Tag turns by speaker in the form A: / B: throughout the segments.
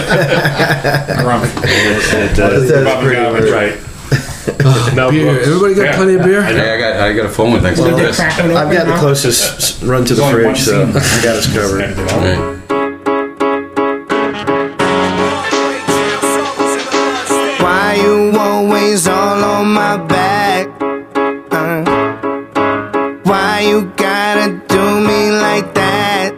A: That's right.
B: Beer. Everybody got plenty of beer?
C: Hey, I got a phone with thanks to this.
D: I've got the closest run to the fridge, so I got us covered.
C: Right.
E: Why you always all on my back? Why you gotta do me like that?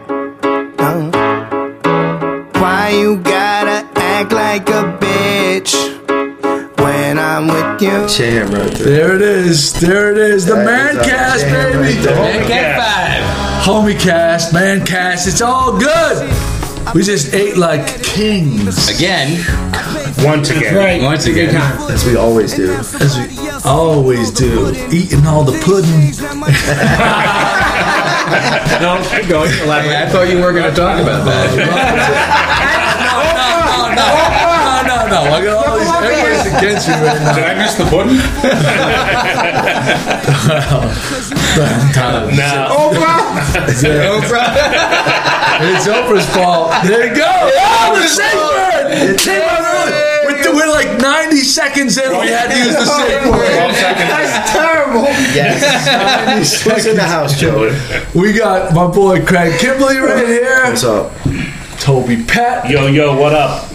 E: Why you gotta act like a bitch when I'm with you?
D: Jam right there.
B: There it is. There it is. The man cast, baby.
D: Right there.
C: Man Cat 5.
B: Homie cast, man cast. It's all good. We just ate like kings.
C: Again.
A: Once again.
F: Right.
C: Once again.
D: As we always do.
B: As we always do. Eating all the pudding.
A: No, keep going.
C: Hey, I thought you were going to talk about that.
B: No. I got all these. Everybody's against me right now.
A: Did I miss the pudding?
B: It's Oprah's fault. There you go. Oh, the safe word. We're like 90 seconds in. We had to use the safe word.
F: That's terrible.
D: Yes. Who's in the house, Joe?
B: We got my boy Craig Kimberly right here.
D: What's up?
B: Toby Pett.
A: Yo, what up?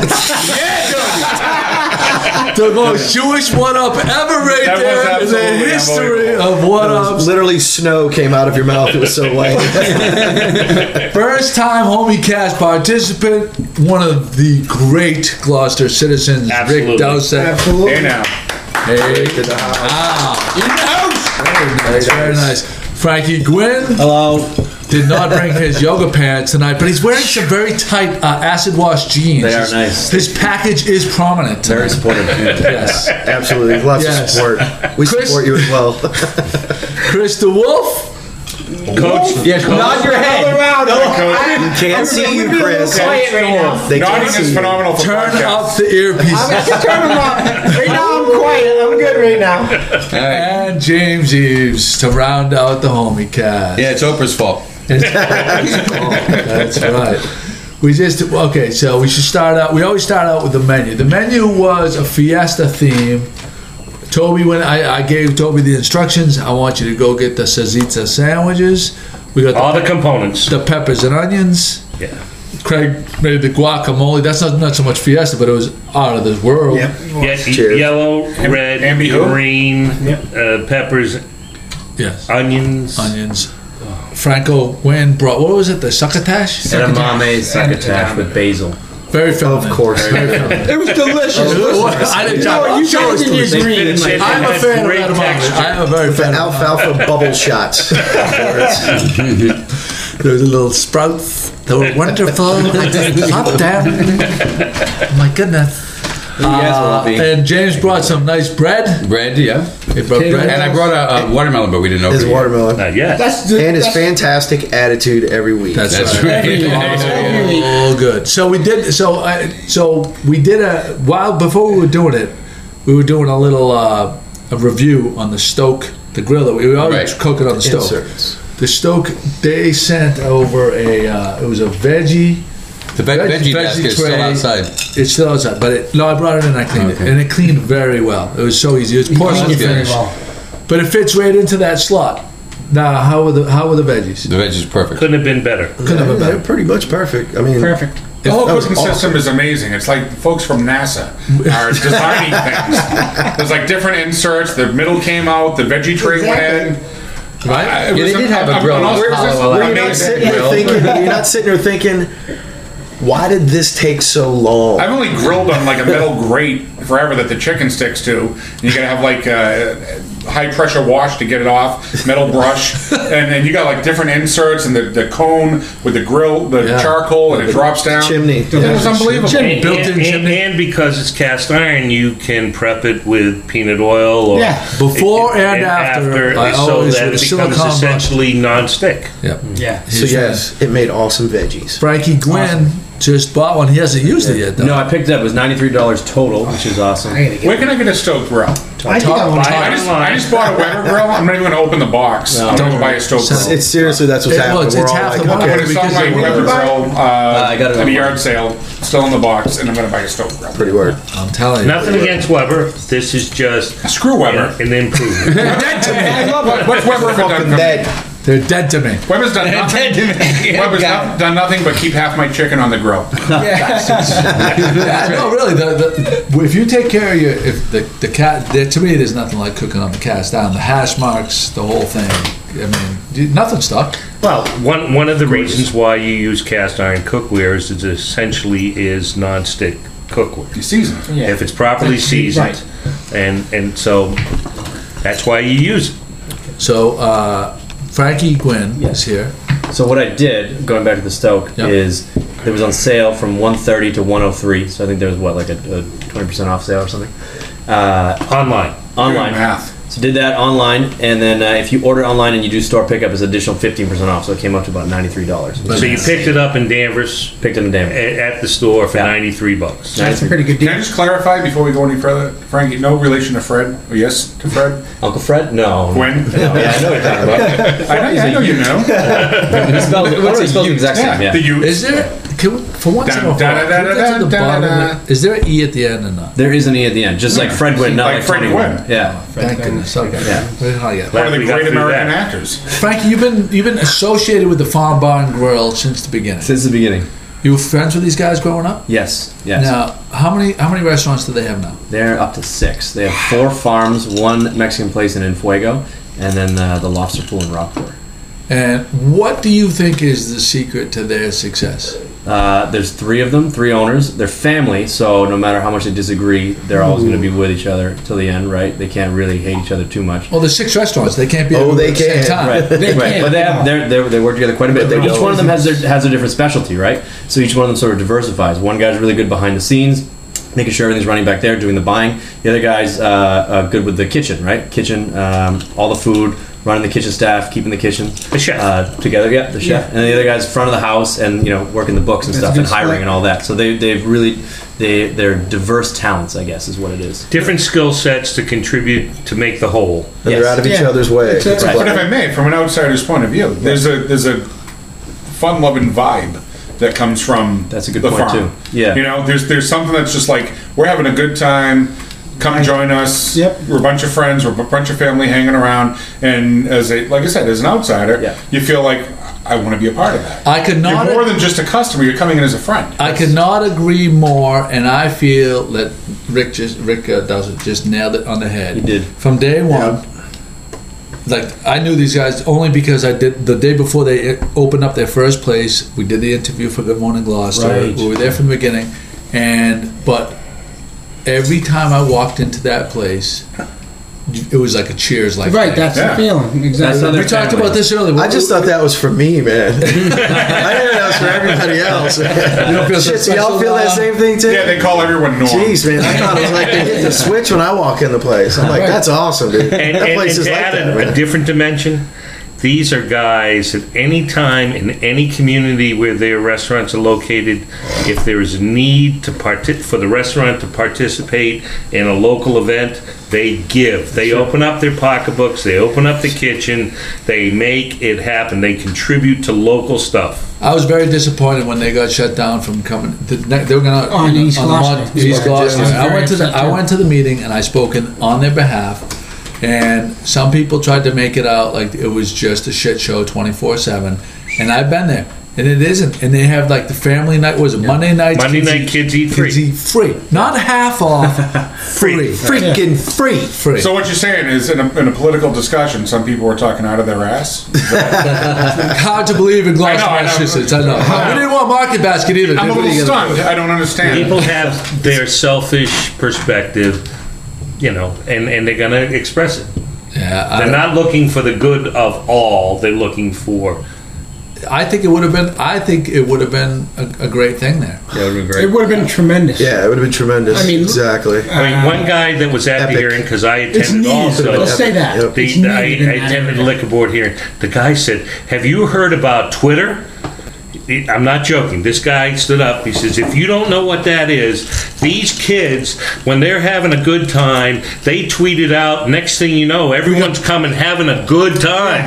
B: The most Jewish one-up ever right
A: That was
B: there in the
A: absolutely
B: history
A: unbelievable.
B: of one-ups.
D: Literally snow came out of your mouth. It was so light.
B: First time homie cast participant, one of the great Gloucester citizens,
A: Absolutely.
B: Rick Dowsett.
F: Absolutely.
A: Hey now.
B: Hey,
D: To the house.
B: in the house. Very nice. Frankie Gwynn.
F: Hello.
B: Did not bring his yoga pants tonight, but he's wearing some very tight acid wash jeans.
D: They are nice.
B: His package is prominent.
D: Very supportive.
B: Yes.
D: Absolutely. Lots of
B: Yes.
D: support. We
B: Chris-
D: support you as well.
B: Chris the Wolf.
A: Coach.
C: Yes, nod your head.
D: You can't see you, Chris.
F: Quiet right now.
D: They can't
A: Nodding
D: see
A: is
D: you.
A: phenomenal for
B: Turn
A: podcasts.
B: up the earpiece.
F: Turn them up. Right now I'm quiet. I'm good right now.
B: And James Eves to round out the homie cast.
C: Yeah, it's Oprah's fault.
B: That's right. So we should start out. We always start out with the menu. The menu was a fiesta theme. Toby, when I gave Toby the instructions, I want you to go get the salsiccia sandwiches. We got
A: All the components.
B: the peppers and onions.
A: Yeah.
B: Craig made the guacamole. That's not so much fiesta, but it was out of this world.
D: Yep.
A: Cheers. Yellow, red, Ambi who?
F: Yep.
A: green, peppers,
B: Yes.
A: onions.
B: Onions. Franco Wynn brought, what was it, the succotash?
G: Edamame succotash with basil.
B: Very feminine.
D: Of course.
F: It was delicious.
B: I didn't
F: You
B: show
F: changing your green.
B: I'm a fan of edamame. I am a very fan of
D: Alfalfa bubble shots.
B: There was a little sprouts. They were wonderful. Hot damn. My goodness. And James brought some nice bread.
C: Bread, yeah.
B: He brought bread.
C: And I brought a watermelon, but we didn't open
D: His
C: it yet.
D: watermelon.
A: Not yet.
D: And his fantastic attitude every week.
B: That's
C: That's
B: right.
C: right.
B: Oh, good. So we did. So we did a while before we were doing it. We were doing a little a review on the Stoke, the grill that we always
C: Right.
B: cook it on the stove.
D: Inserts.
B: The Stoke, they sent over it was a veggie.
C: The veggie basket is still
B: tray.
C: outside.
B: It's still outside, but I brought it in and I cleaned it,
C: Okay.
B: and it cleaned very well. It was so easy. It was portion
F: cleaned it very
B: finish,
F: well.
B: but it fits right into that slot. Now, how were the veggies?
C: The veggie is perfect.
A: Couldn't have been better.
B: Couldn't have been
D: They're
B: better.
D: pretty much perfect. I mean,
F: Perfect.
H: The whole
D: That was
H: cooking
D: awesome.
H: system is amazing. It's like folks from NASA are designing things. There's like different inserts. The middle came out. The veggie tray went in.
B: Right?
H: It
C: Yeah,
H: was
C: they did have a grill.
H: Where is this?
D: Were you not
H: Amazing
D: sitting there
H: grill.
D: thinking? You're not sitting there thinking, why did this take so long?
H: I've only grilled on like a metal grate forever that the chicken sticks to. And you gotta have like high pressure wash to get it off, metal brush, and you got like different inserts and the cone with the grill, the
B: Yeah.
H: charcoal, and it drops down.
D: Chimney.
H: It was unbelievable.
B: Built-in chimney.
A: And because it's cast iron, you can prep it with peanut oil or
F: Yeah.
B: Before and after, I
A: so
B: always
A: that
B: with
A: it
B: a
A: becomes
B: silicone brush.
A: essentially non-stick.
B: Yep.
F: Yeah.
D: So yes, it made awesome veggies.
B: Frankie Gwynn just bought one. He hasn't used it yet, though.
G: No, I picked it up. It was $93 total, which is awesome.
H: Where can I get a stove grill?
F: I think I want to
H: I just bought a Weber grill. I'm not even going to open the box. I'm going to buy a stove grill.
D: It's seriously, that's what's happening.
B: It's
D: We're all
B: half
D: like,
B: the market.
H: I'm going to sell my Weber grill
G: I got it
H: at a
G: on
H: yard sale, still in the box, and I'm going to buy a stove grill.
D: pretty word.
B: I'm telling you.
A: Nothing against Weber. This is just
H: Screw Weber.
A: an improvement.
B: They're dead to me.
H: What's Weber ever done for me?
D: Dead.
B: They're dead to me.
H: Weber's done nothing. Weber's done nothing but keep half my chicken on the grill.
B: Yeah, no, really. If you take care of if the cat, to me, there's nothing like cooking on the cast iron. The hash marks, the whole thing. I mean, nothing stuck.
A: Well, one of the reasons why you use cast iron cookware is it essentially is non-stick cookware.
H: You season it.
A: If it's properly seasoned, and so that's why you use it.
B: So Frankie Gwynn is here.
G: So what I did, going back to the Stoke,
B: Yep.
G: is it was on sale from $130 to $103. So I think there was like a 20% off sale or something.
A: Online.
G: Online.
H: Math.
G: So did that online, and then if you order online and you do store pickup, it's additional 15% off. So it came up to about $93.
A: So you picked it up in Danvers
G: Picked it in Denver.
A: at the store for
G: Yeah.
A: $93.
F: That's a pretty good
H: Can I
F: deal.
H: just clarify before we go any further? Frankie, no relation to Fred? Or yes to Fred?
G: Uncle Fred? No.
H: Gwen?
G: No, yeah, I know what you're talking about.
H: I know you know.
G: It spells the exact same.
H: The
G: Yeah.
H: youth.
B: Is there? For once in a while,
H: Dun, dun,
B: can we get to the
H: dun,
B: bottom
H: dun,
B: of it? Is there an E at the end or not?
G: There is an E at the end, just like Fred Gwynn, not
H: Like
G: like
H: Fred
G: Tony
H: Gwynn.
G: Gwynn. Yeah.
B: Thank goodness. Okay.
G: Yeah.
B: Where did I get?
H: One of the
A: We got
H: great
A: through
H: American
A: that.
H: actors.
B: Frankie, you've been associated with the Farm Bar and Grill since the beginning.
G: Since the beginning.
B: You were friends with these guys growing up?
G: Yes. Yes.
B: Now, how many restaurants do they have now?
G: They're up to 6. They have 4 farms, 1 Mexican place in Fuego, and then the lobster pool in Rockport.
B: And what do you think is the secret to their success?
G: There's 3 of them, 3 owners. They're family, so no matter how much they disagree, they're always going to be with each other till the end, right? They can't really hate each other too much.
B: Well, there's 6 restaurants. They can't be
D: Oh,
B: everywhere
D: they
B: at the same
D: can.
B: time.
G: Right, right. But they work together quite a bit.
D: But
G: But
D: they
G: each
D: don't.
G: one of them has their different specialty, right? So each one of them sort of diversifies. One guy's really good behind the scenes, making sure everything's running back there, doing the buying. The other guy's good with the kitchen, right? Kitchen, all the food, running the kitchen staff, keeping the kitchen
A: The chef.
G: together. Yeah, the chef. And the other guy's front of the house and working the books and
F: That's a
G: stuff
F: good
G: and hiring
F: split.
G: and all that. So they've really they're diverse talents, I guess, is what it is.
A: Different skill sets to contribute to make the whole.
D: And they're out of each
F: Yeah.
D: other's way.
F: It's a-
D: It's
G: Right.
H: But if
D: like-
H: I may, from an outsider's point of view, there's a fun-loving vibe that comes from
G: That's a good
H: the
G: point,
H: farm.
G: too. Yeah.
H: You know, there's something that's just like, we're having a good time. Come join us.
F: Yep.
H: We're a bunch of friends. We're a bunch of family hanging around. And like I said, as an outsider,
G: Yeah.
H: you feel like I want to be a part of that.
B: I could not.
H: You're more than just a customer. You're coming in as a friend.
B: I could not agree more, and I feel that Rick does it, just nailed it on the head.
G: He did.
B: From day one. Like, I knew these guys only because I did the day before they opened up their first place. We did the interview for Good Morning Gloucester.
G: Right.
B: We were there from the beginning, but every time I walked into that place, it was like a Cheers, like
F: Right, that's
H: Yeah.
F: the feeling. Exactly.
G: That's how
B: we
G: they're
B: talked
G: family.
B: about this earlier.
D: I just thought that was for me, man. I didn't know that was for everybody else.
B: You don't feel so
D: Shit, so y'all
B: special
D: feel that
B: now?
D: same thing too?
H: Yeah, they call everyone Norm.
D: Jeez, man, I thought it was like they hit the switch when I walk in the place. I'm like, that's awesome, dude.
A: And,
D: That
A: and,
D: place
A: and
D: is
A: to
D: like
A: add
D: that,
A: a
D: man.
A: different dimension, these are guys at any time in any community where their restaurants are located, if there is a need for the restaurant to participate in a local event, they give. They open up their pocketbooks, they open up the kitchen, they make it happen. They contribute to local stuff.
B: I was very disappointed when they got shut down from coming. They were going to
F: On East Gloucester.
B: East Gloucester.
F: Yeah, I was very
B: I went to the meeting and I spoke on their behalf. And some people tried to make it out like it was just a shit show 24/7. And I've been there, and it isn't. And they have like the family night. Was it Monday night?
A: Monday night kids eat free.
B: Kids eat free, not half off. Free.
D: Freaking free.
B: Free.
H: So what you're saying is, in a political discussion, some people were talking out of their ass.
B: Hard to believe in Gloucester,
H: I know.
B: Massachusetts. I know. We didn't want Market Basket either.
H: I'm a
B: did we?
H: little stunned. I don't understand.
A: People have their selfish perspective, and they're going to express it.
B: Yeah,
A: They're not looking for the good of all. They're looking for.
B: I think it would have been. I think it would have been a great thing there.
G: Yeah, it would have been
F: It
G: great.
F: would have been tremendous.
D: Yeah, it would have been tremendous.
F: I mean,
D: exactly.
A: I mean, one guy that was at
D: Epic.
A: the hearing, because I
F: It's
A: attended
F: needed.
A: also.
F: Let's say that.
D: Yep.
A: The,
F: It's needed
A: I
F: in that
A: attended the
F: area.
A: liquor board hearing. The guy said, "Have you heard about Twitter?" I'm not joking. This guy stood up. He says, if you don't know what that is, these kids, when they're having a good time, they tweet it out. Next thing you know, everyone's coming having a good time.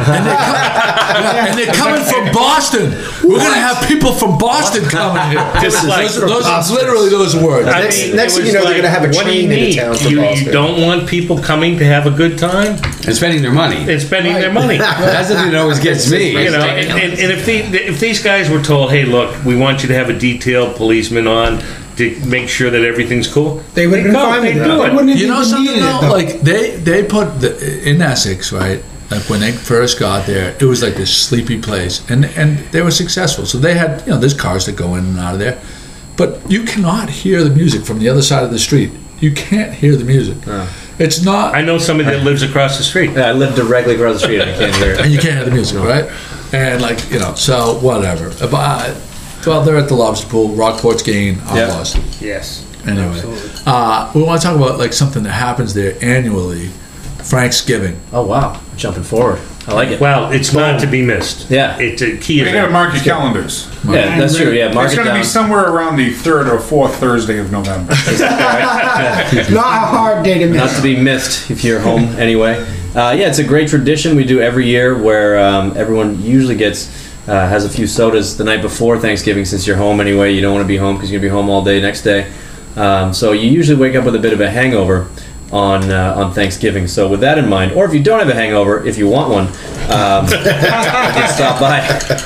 B: And they're coming from Boston. We're going to have people from Boston coming here.
A: Just like,
B: Those are literally those words.
A: I
D: Next-
A: mean,
D: next
A: it
D: thing you
A: was
D: know, they're gonna have a
A: what do you
D: train in
A: need?
D: town from
A: You
D: Boston.
A: don't want people coming to have a good time
C: And spending their money.
A: and spending their money.
C: That's the thing that always gets me.
A: You know, and if these guys were told, hey, look, we want you to have a detailed policeman on to make sure that everything's cool,
F: They would have been fine with
A: they'd
F: it.
A: do
F: They
A: it.
F: wouldn't have
B: You know
F: even
B: something
F: needed it,
B: though?
F: though.
B: Like they put in Essex, right? Like when they first got there, it was like this sleepy place, and they were successful. So they had, there's cars that go in and out of there, but you cannot hear the music from the other side of the street. You can't hear the music. It's not,
A: I know somebody that lives across the street.
G: Yeah, I live directly across the street and I can't hear it.
B: and you can't hear the music, right? And so whatever. But, well, they're at the lobster pool. Rockport's gain. I'm
G: Yeah.
B: lost.
A: Yes.
B: Anyway, we want to talk about like something that happens there annually. Thanksgiving.
G: Oh, wow. Jumping forward. I like it.
A: Well, it's not to be missed.
G: Yeah.
A: It's a key
H: You gotta
A: event.
H: mark your calendars.
G: Yeah, that's true. Yeah, mark
H: It's
G: it
H: going to
G: down.
H: be somewhere around the 3rd or 4th Thursday of November.
F: Not a hard day to miss.
G: Not to be missed if you're home anyway. Yeah, it's a great tradition we do every year where everyone usually has a few sodas the night before Thanksgiving. Since you're home anyway, you don't want to be home because you're going to be home all day next day. So you usually wake up with a bit of a hangover on Thanksgiving. So with that in mind, or if you don't have a hangover, if you want one, you can stop by.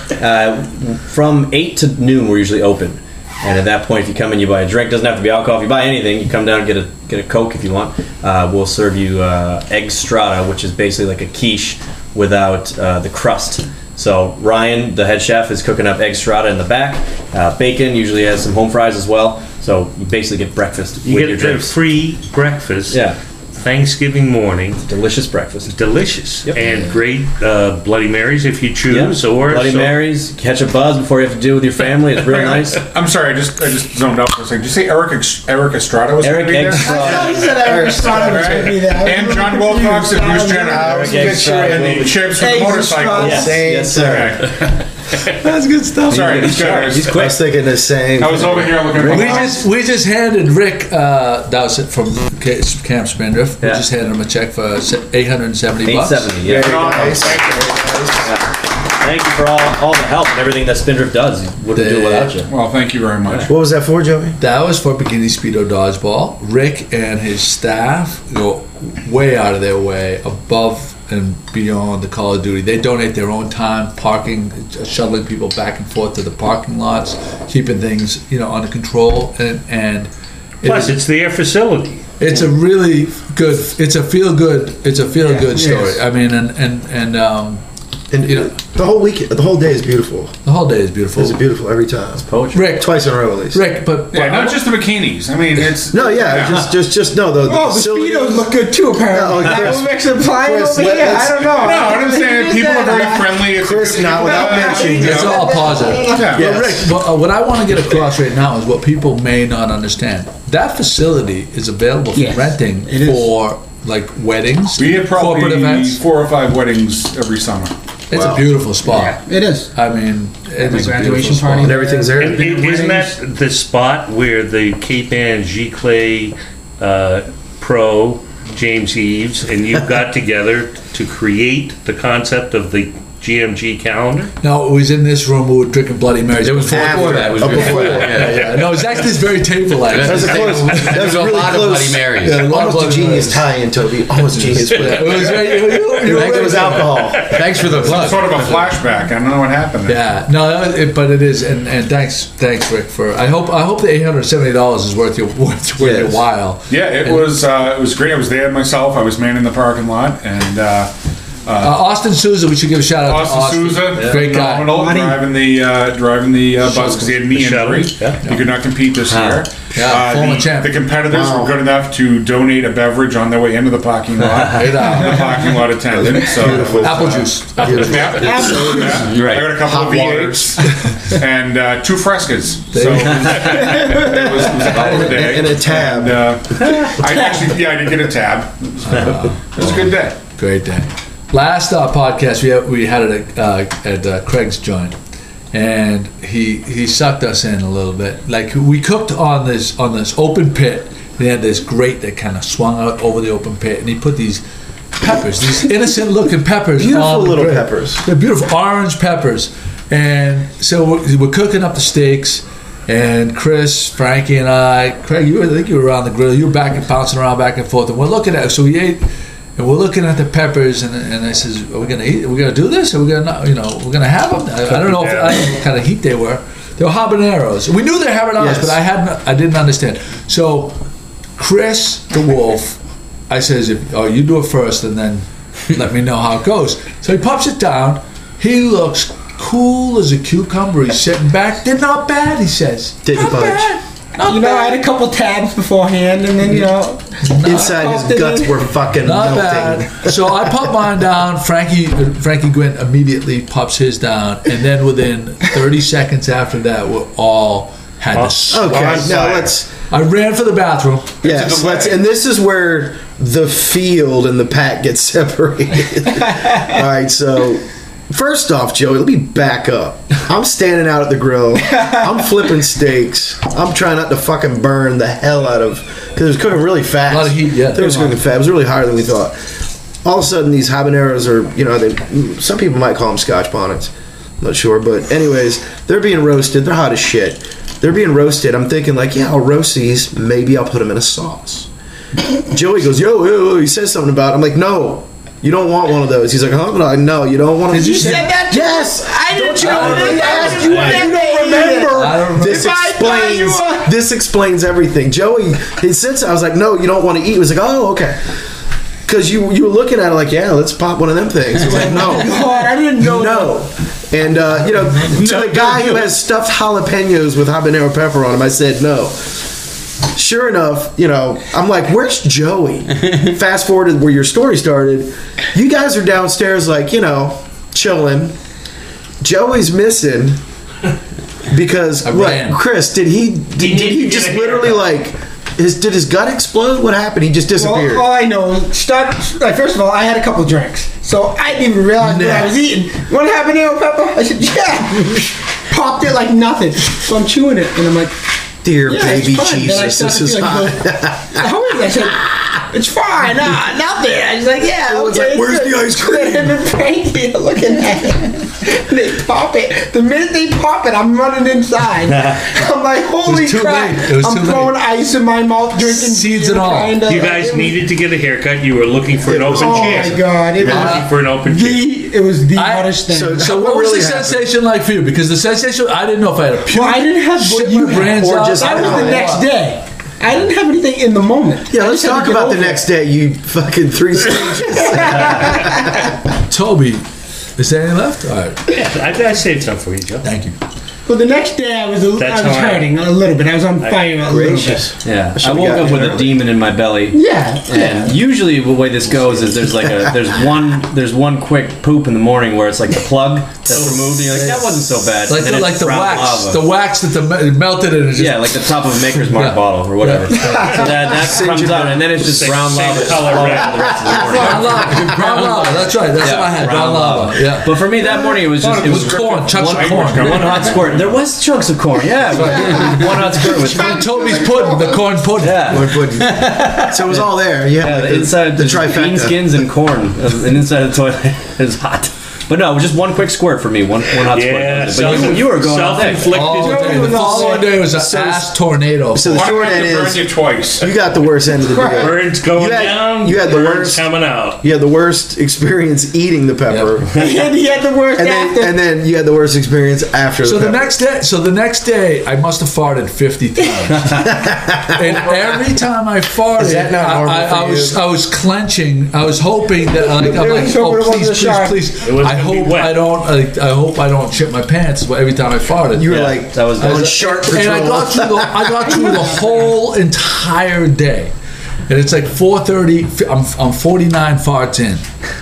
G: From 8 to noon, we're usually open. And at that point, if you come in, you buy a drink. Doesn't have to be alcohol. If you buy anything, you come down and get a Coke if you want. We'll serve you egg strata, which is basically like a quiche without the crust. So Ryan, the head chef, is cooking up egg strata in the back. Bacon usually has some home fries as well. So you basically get breakfast
A: You
G: with
A: get
G: your
A: a
G: drinks.
A: free breakfast.
G: Yeah,
A: Thanksgiving morning.
G: delicious breakfast.
A: Delicious.
G: Yep.
A: And great Bloody Marys if you choose.
G: Yeah.
A: Or
G: Bloody
A: so-
G: Marys, catch a buzz before you have to deal with your family. It's real nice.
H: I'm sorry, I just zoned out for a second. Did you say Eric Estrada was
G: Eric
H: going to be there?
G: Egg Strata.
F: He said Eric Estrada was going to be there.
H: And John Wilcox and Bruce Jenner.
G: Eric Egg Strata.
H: And the chips with the
F: Egg
H: motorcycle.
G: Yes,
D: Same
G: yes, sir.
H: Okay.
D: That's good stuff.
H: Sorry, he's good.
G: He's
D: I
G: quick.
D: was thinking the same.
H: I was over here looking for
B: We just handed Rick Dowsett from Camp Spindrift. We
G: Yeah.
B: just handed him a check for $870.
G: $870. Yeah.
D: Very nice.
G: Thank you for all the help and everything that Spindrift does. Wouldn't do it without you.
H: Well, thank you very much.
D: What was that for, Joey?
B: That was for Bikini Speedo Dodgeball. Rick and his staff go way out of their way, above and beyond the Call of Duty. They donate their own time, parking, shuttling people back and forth to the parking lots, keeping things under control, and
A: Plus, it's their facility.
B: it's a really good. It's a feel good story.
F: yes.
B: I mean, and
D: And the whole week, the whole day is beautiful.
B: the whole day is beautiful.
D: It's beautiful every time.
G: Poetry.
B: Rick,
D: Twice in a row, at least.
B: Rick, but
H: Yeah, not just the bikinis. I mean, it's
D: No, yeah, just no. The
F: Oh, the
D: facility-
F: Speedos look good too, apparently.
D: Oh,
F: That
D: Chris-
F: was mixing flying
D: Chris,
F: over here. I
D: let's-
F: don't know.
H: No, I understand. People are very friendly. It's
D: Chris, not without mentioning,
H: you
B: it's
H: know.
B: all positive.
H: Yeah.
D: Yes.
B: But Rick, what I want to get across right now is what people may not understand. That facility is available for
F: Yes,
B: renting
F: it is.
B: for like weddings,
H: We have
B: corporate
H: probably
B: events.
H: 4 or 5 weddings every summer.
B: It's a beautiful spot.
F: It is.
B: I mean, it
F: My
B: is a
F: graduation
B: beautiful spot.
F: party.
D: And everything's there.
A: And isn't that the spot where the Cape Ann Giclée pro James Eves and you got together to create the concept of the GMG calendar?
B: No, it was in this room. We were drinking Bloody Marys.
C: It was before that. It was before that. Yeah.
B: No, it's actually this very table. Like
D: That was a close. That was
C: There's a
D: really
C: lot of
D: close.
C: Bloody Marys.
B: Yeah, a lot of
D: Almost a
B: Bloody
D: genius
B: Marys.
D: tie-in, Toby. Almost genius.
B: Yeah, it was very, you were
D: Like there was
B: right.
D: alcohol.
C: Thanks for the plug.
H: Sort of a flashback. I don't know what happened there.
B: Yeah, no, but it is, and thanks, Rick, for. I hope the $870 is worth your
D: Yes.
B: while.
H: Yeah, it was great. I was there myself. I was manning the parking lot, and
B: Austin Souza, we should give a shout out to
H: Austin
B: Austin.
H: Souza,
B: Great guy.
H: phenomenal, driving the bus because he had knee
A: shuttle.
H: injury.
A: Yeah.
H: He could not compete this year.
B: Yeah, former champ.
H: The competitors
D: Wow.
H: were good enough to donate a beverage on their way into the parking lot.
B: Right on.
H: The parking lot attendant. So it was,
B: Apple juice.
H: Yeah, yeah.
C: You're right.
H: I got a couple
D: Hot
H: of V8s and 2 frescas. So it was a hell of a day.
D: And a tab.
H: And, I did get a tab. It was a good day.
B: Great day. Last podcast we had it at Craig's joint, and he sucked us in a little bit. Like we cooked on this open pit. They had this grate that kind of swung out over the open pit, and he put these peppers, these innocent-looking peppers,
D: Beautiful
B: on the
D: little
B: grill.
D: peppers.
B: They're beautiful orange peppers, and so we're cooking up the steaks. And Chris, Frankie, and I, Craig, I think you were around the grill. You were bouncing around back and forth, and we're looking at. So we ate. And we're looking at the peppers, and I says, "Are we gonna eat? Are we gonna do this? Are we gonna not? We're gonna have them? I don't know what kind of heat they were. They were habaneros. We knew they were habaneros,
D: Yes.
B: but I didn't understand. So, Chris the Wolf, I says, you do it first, and then let me know how it goes. So he pops it down. He looks cool as a cucumber. He's sitting back. They're not bad. He says,
D: Didn't
B: not
D: budge.
B: bad. Not
F: I
B: bad.
F: had a couple tabs beforehand, and then
D: Inside his guts were fucking
B: Not
D: melting.
B: bad. So I pop mine down. Frankie Gwynn immediately pops his down, and then within 30 seconds after that, we all had this.
D: Okay, now let's.
B: I ran for the bathroom.
D: Yes, let's. And this is where the field and the pack get separated. All right, so first off, Joey, let me back up. I'm standing out at the grill. I'm flipping steaks. I'm trying not to fucking burn the hell out of, because it was cooking really fast.
B: A lot of heat, yeah.
D: It was cooking fast. It was really higher than we thought. All of a sudden, these habaneros are, some people might call them Scotch bonnets. I'm not sure, but anyways, they're being roasted. They're hot as shit. They're being roasted. I'm thinking like, yeah, I'll roast these. Maybe I'll put them in a sauce. Joey goes, yo, he says something about it. I'm like, no, you don't want one of those. He's like, huh? No, you don't want to.
B: Did you say
F: that?
D: Yes.
F: I didn't
D: you
F: know
D: know
F: that.
D: that? You don't remember.
B: I don't remember.
D: This explains everything. Joey, since I was like, no, you don't want to eat. He was like, oh, okay. Because you were looking at it like, yeah, let's pop one of them things. I was like, no.
F: God, I didn't know.
D: No. And, to the guy who has stuffed jalapenos with habanero pepper on them, I said no. Sure enough, I'm like, where's Joey? Fast forward to where your story started. You guys are downstairs, like, chilling. Joey's missing because,
B: ran.
D: Chris, did he just literally, did his gut explode? What happened? He just disappeared.
F: Well, all I know, first of all, I had a couple drinks, so I didn't even realize what I was eating. Want habanero pepper? I said, yeah. Popped it like nothing. So I'm chewing it, and I'm like,
D: Dear
F: yeah,
D: baby
F: it's fine.
D: Jesus,
F: Then I
D: this is
F: started
D: hot.
F: how is it? I said, it's fine. Nothing. I was like, yeah,
D: Everyone's
F: okay.
D: like, where's the ice cream?
F: Him and Frankie are looking at it. They pop it. The minute they pop it, I'm running inside. I'm like, holy
B: too
F: crap.
B: late. It was
F: I'm
B: too
F: throwing
B: late.
F: ice in my mouth, drinking
B: Seeds
F: beer,
B: and all.
F: trying to-
A: You guys needed to get a haircut. You were looking for an open
F: Oh
A: chair.
F: my God. It
A: You were looking
F: was
A: for an open chair.
F: it was the hottest thing.
B: So what was
D: really
B: the
D: happened?
B: sensation like for you? Because the sensation, I didn't know if I had a puke.
F: Well, I didn't have
B: shit
F: what you
B: my
F: had,
B: brains
D: or
B: out.
D: just-
F: that was
B: I
F: the
B: don't
F: next
B: know.
F: day. I didn't have anything in the moment.
D: Yeah,
F: I
D: let's
F: just had
D: talk
F: to get
D: about the
F: over it.
D: next day. You fucking 3 stages.
B: Toby, is there any left? All right,
A: Yeah, I saved some for you, Joe.
B: thank you.
F: Well, the next day I was
A: That's how I-
F: hurting a little bit. I was on fire a little bit.
G: Yeah, I
D: should've
G: woke
D: gotten
G: up with
D: it
G: a
D: early.
G: demon in my belly.
F: Yeah.
G: And usually the way this goes is there's one quick poop in the morning where it's like the plug that's removed and you're like, that wasn't so bad.
B: Like
G: And then it's
B: the
G: brown
B: wax,
G: lava.
B: the wax that melted and it just
G: Yeah, like the top of a Maker's Mark
B: Yeah.
G: bottle or whatever.
B: Yeah.
G: So that comes out and then it's just
A: Same-
G: brown
A: same
G: lava.
A: color,
G: flowing
A: right?
G: for the rest of the morning.
B: brown lava. That's right. That's what I had. Brown lava. Yeah.
G: But for me that morning it was just
B: It was corn, chunks of corn.
G: one hot squirt. There was chunks of corn. Yeah, one hot squirt with
B: Toby's pudding, the corn pudding.
G: yeah.
D: So it was all there. Yeah,
G: Yeah,
D: like
G: the inside
D: the
G: the bean
D: trifecta.
G: skins and corn, and inside the toilet is hot. But no, it was just one quick squirt for me, one hot
A: Yeah,
G: squirt. But you were going all day.
B: All
A: self-inflicted.
B: day. The following day was an ass tornado.
D: So the
H: Why do
D: short
H: I have
D: end
H: to burn
D: is
H: you twice?
D: you got the worst end of the deal.
A: Burns going down.
D: You had the
A: burns
D: worst.
A: coming out.
D: You had the worst experience eating the pepper,
F: And he had the worst after.
D: and then you had the worst experience after.
B: So
D: the
B: the
D: pepper.
B: next day, I must have farted 50 times. And every time I farted,
D: Is that not normal for you?
B: I was clenching. I was hoping that I'm like,
F: So
B: oh
F: it wasn't
B: please,
F: a shark.
B: please.
A: It wasn't
B: I
A: gonna be
B: hope
A: wet.
B: I hope I don't shit my pants every time I farted.
D: you were
G: Yeah,
D: like
G: that was
D: on
G: good.
D: shark
B: And I
D: patrol.
B: got through the whole entire day, and it's like 4:30. I'm 49 farts in,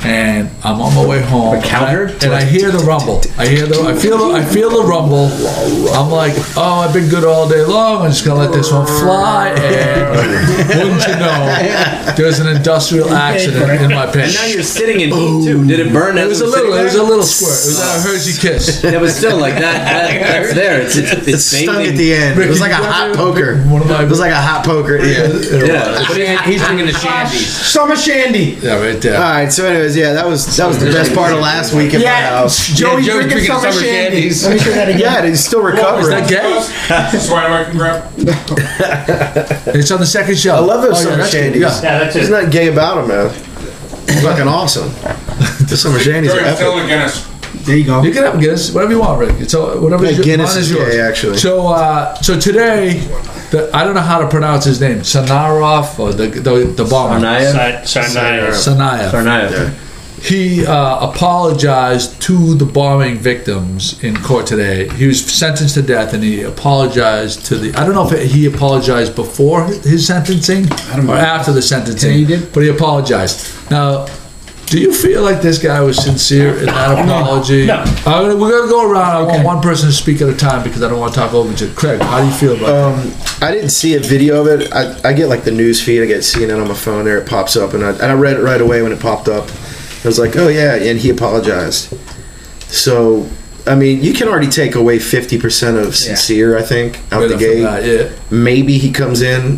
B: and I'm on my way home.
G: counter?
B: And I hear the rumble. I feel the rumble. I'm like, oh, I've been good all day long. I'm just gonna let this one fly. And wouldn't you know, there's an industrial accident in my
G: And
B: pants.
G: now you're sitting in heat too. Did it burn?
B: It was a little squirt. It was a Hershey kiss.
G: It was still like that's there.
D: It stung at the end.
B: Ricky,
D: It was like a
B: you
D: hot
B: ever-
D: poker.
B: one of my-
D: It was like a hot poker at the end.
G: Yeah, but he's drinking the shandies.
F: Summer Shandy.
B: Yeah, right there.
D: All right. So, anyways, yeah, that was the best part of last week at my
F: Yeah,
D: house.
F: Joey's
C: Joey's
F: drinking
C: drinking
F: summer
C: summer
F: Shandies.
C: Shandies.
F: Let me say that again.
D: Yeah, he's still recovering.
B: Is that gay?
H: This is why I can grab.
B: It's on the second show.
D: I love those
B: Oh, yeah,
D: summer
B: that's good.
D: shandies.
B: Yeah.
A: Yeah, that's
D: There's
A: it.
D: nothing gay about them, man. Fucking awesome. The summer shandies are
H: Jerry, I'm still
D: epic.
H: in Guinness.
F: There you go.
B: You can have a Guinness, whatever you want, Rick. It's all, whatever.
D: Yeah, Guinness
B: mine
D: is
B: yours.
D: gay, actually.
B: So today, I don't know how to pronounce his name. Sanarov or the bomber.
G: Sarnaev.
A: Sarnaya.
B: Sanaya.
G: Sarnaev.
D: Yeah.
B: He apologized to the bombing victims in court today. He was sentenced to death, and he apologized to the. I don't know if he apologized before his sentencing or after the sentencing.
F: Yeah, he did.
B: But he apologized. Now, do you feel like this guy was sincere in that apology?
A: No.
B: We're going to go around. I want one person to speak at a time because I don't want to talk over to Craig. How do you feel about that?
D: I didn't see a video of it. I get like the news feed. I get CNN on my phone. There it pops up, and I read it right away when it popped up. I was like, oh yeah, and he apologized. So, I mean, you can already take away 50% of sincere, I think, out
B: Right
D: the
B: off
D: gate.
B: bat, yeah.
D: Maybe he comes in,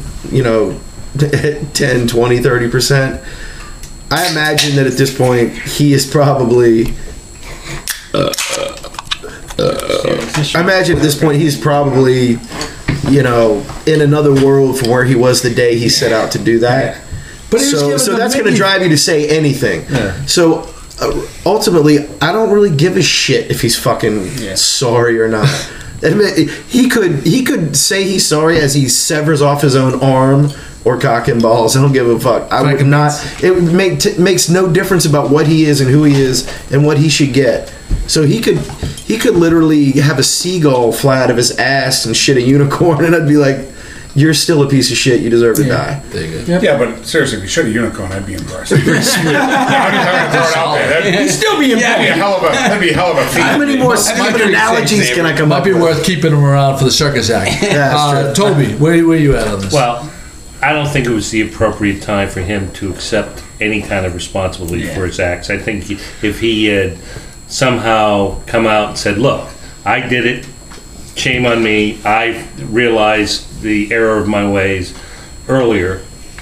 D: 10, 20, 30%. I imagine that at this point, he is probably... I imagine at this point, he's probably, in another world from where he was the day he set out to do that.
B: But he was given
D: So
B: the
D: that's going to
B: menu.
D: drive you to say anything. So ultimately, I don't really give a shit if he's fucking sorry or not. I mean, he could say he's sorry as he severs off his own arm or cock and balls. I don't give a fuck. I would not. It would makes no difference about what he is and who he is and what he should get. So he could literally have a seagull fly out of his ass and shit a unicorn, and I'd be like, you're still a piece of shit. You deserve to die.
B: There you go.
H: Yeah, but seriously, if you shot a unicorn, I'd be impressed. I'm just throw it out there. That'd
F: Still being
H: be a hell of a feat.
D: How many more stupid analogies can I come
B: Might
D: up
B: be
D: with?
B: worth keeping him around for the circus act.
D: that's true.
B: Toby, where you at on this?
A: Well, I don't think it was the appropriate time for him to accept any kind of responsibility for his acts. I think if he had somehow come out and said, look, I did it, shame on me, I realized the error of my ways earlier,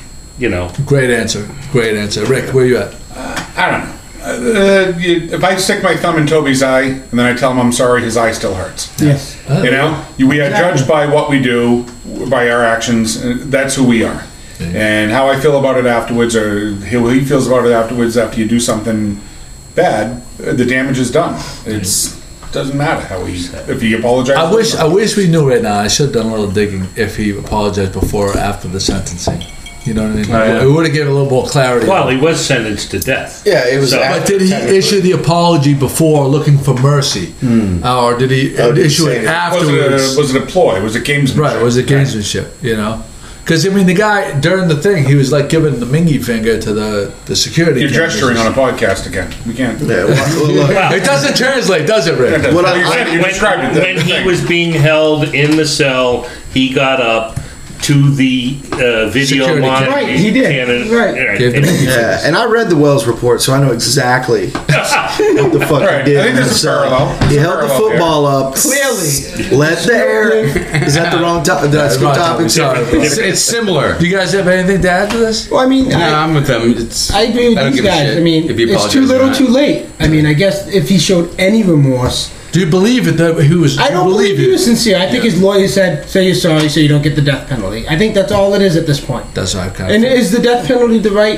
B: Great answer. Rick, where you at?
H: I don't know. If I stick my thumb in Toby's eye and then I tell him I'm sorry, his eye still hurts.
F: Yes.
H: We are judged by what we do, by our actions. That's who we are. And how I feel about it afterwards, or how he feels about it afterwards, after you do something bad, the damage is done. Doesn't matter if he apologizes.
B: I wish we knew right now. I should have done a little digging if he apologized before or after the sentencing. You know what I mean?
A: yeah.
B: It would have given a little more clarity.
A: well, he was sentenced to death.
D: Yeah, it was.
A: So-
B: But did he issue the apology before looking for mercy? Or did he
D: did he
B: issue
D: say
B: it
D: that?
B: afterwards?
H: Was it a ploy? Was it gamesmanship?
B: Right, was it gamesmanship, Because, the guy, during the thing, he was like giving the mingy finger to the security
H: You're
B: cameras.
H: gesturing on a podcast again. We can't.
D: Yeah, well, look,
B: It doesn't translate, does it, Rick?
D: What
H: You said- you described it.
A: When he was being held in the cell, he got up to the video
B: Security
A: monitor.
F: Right, he did. Right.
B: Gave the mingy
D: yeah, and I read the Wells report, so I know exactly what the fuck
H: Right,
D: he did.
H: I think there's a parallel.
D: He
H: There's a
D: held the
H: parallel
D: football up.
F: Clearly.
D: Let the air. Is that the wrong topic? Did I skip
B: wrong
D: topic?
B: topic, sorry.
C: It's similar.
B: Do you guys have anything to add to this?
F: Well, I mean,
C: No, I'm with them. It's,
F: I agree with
C: don't
F: these
C: give a
F: guys.
C: shit
F: I mean,
C: if he
F: it's too
C: apologizes or
F: little,
C: not.
F: too late. I mean, I guess if he showed any remorse,
B: Do you believe it that he was?
F: I don't believe he was sincere. I think his lawyer said, "Say you're sorry, so you don't get the death penalty." I think that's all it is at this point.
B: That's what I kind of.
F: And is the death penalty the right?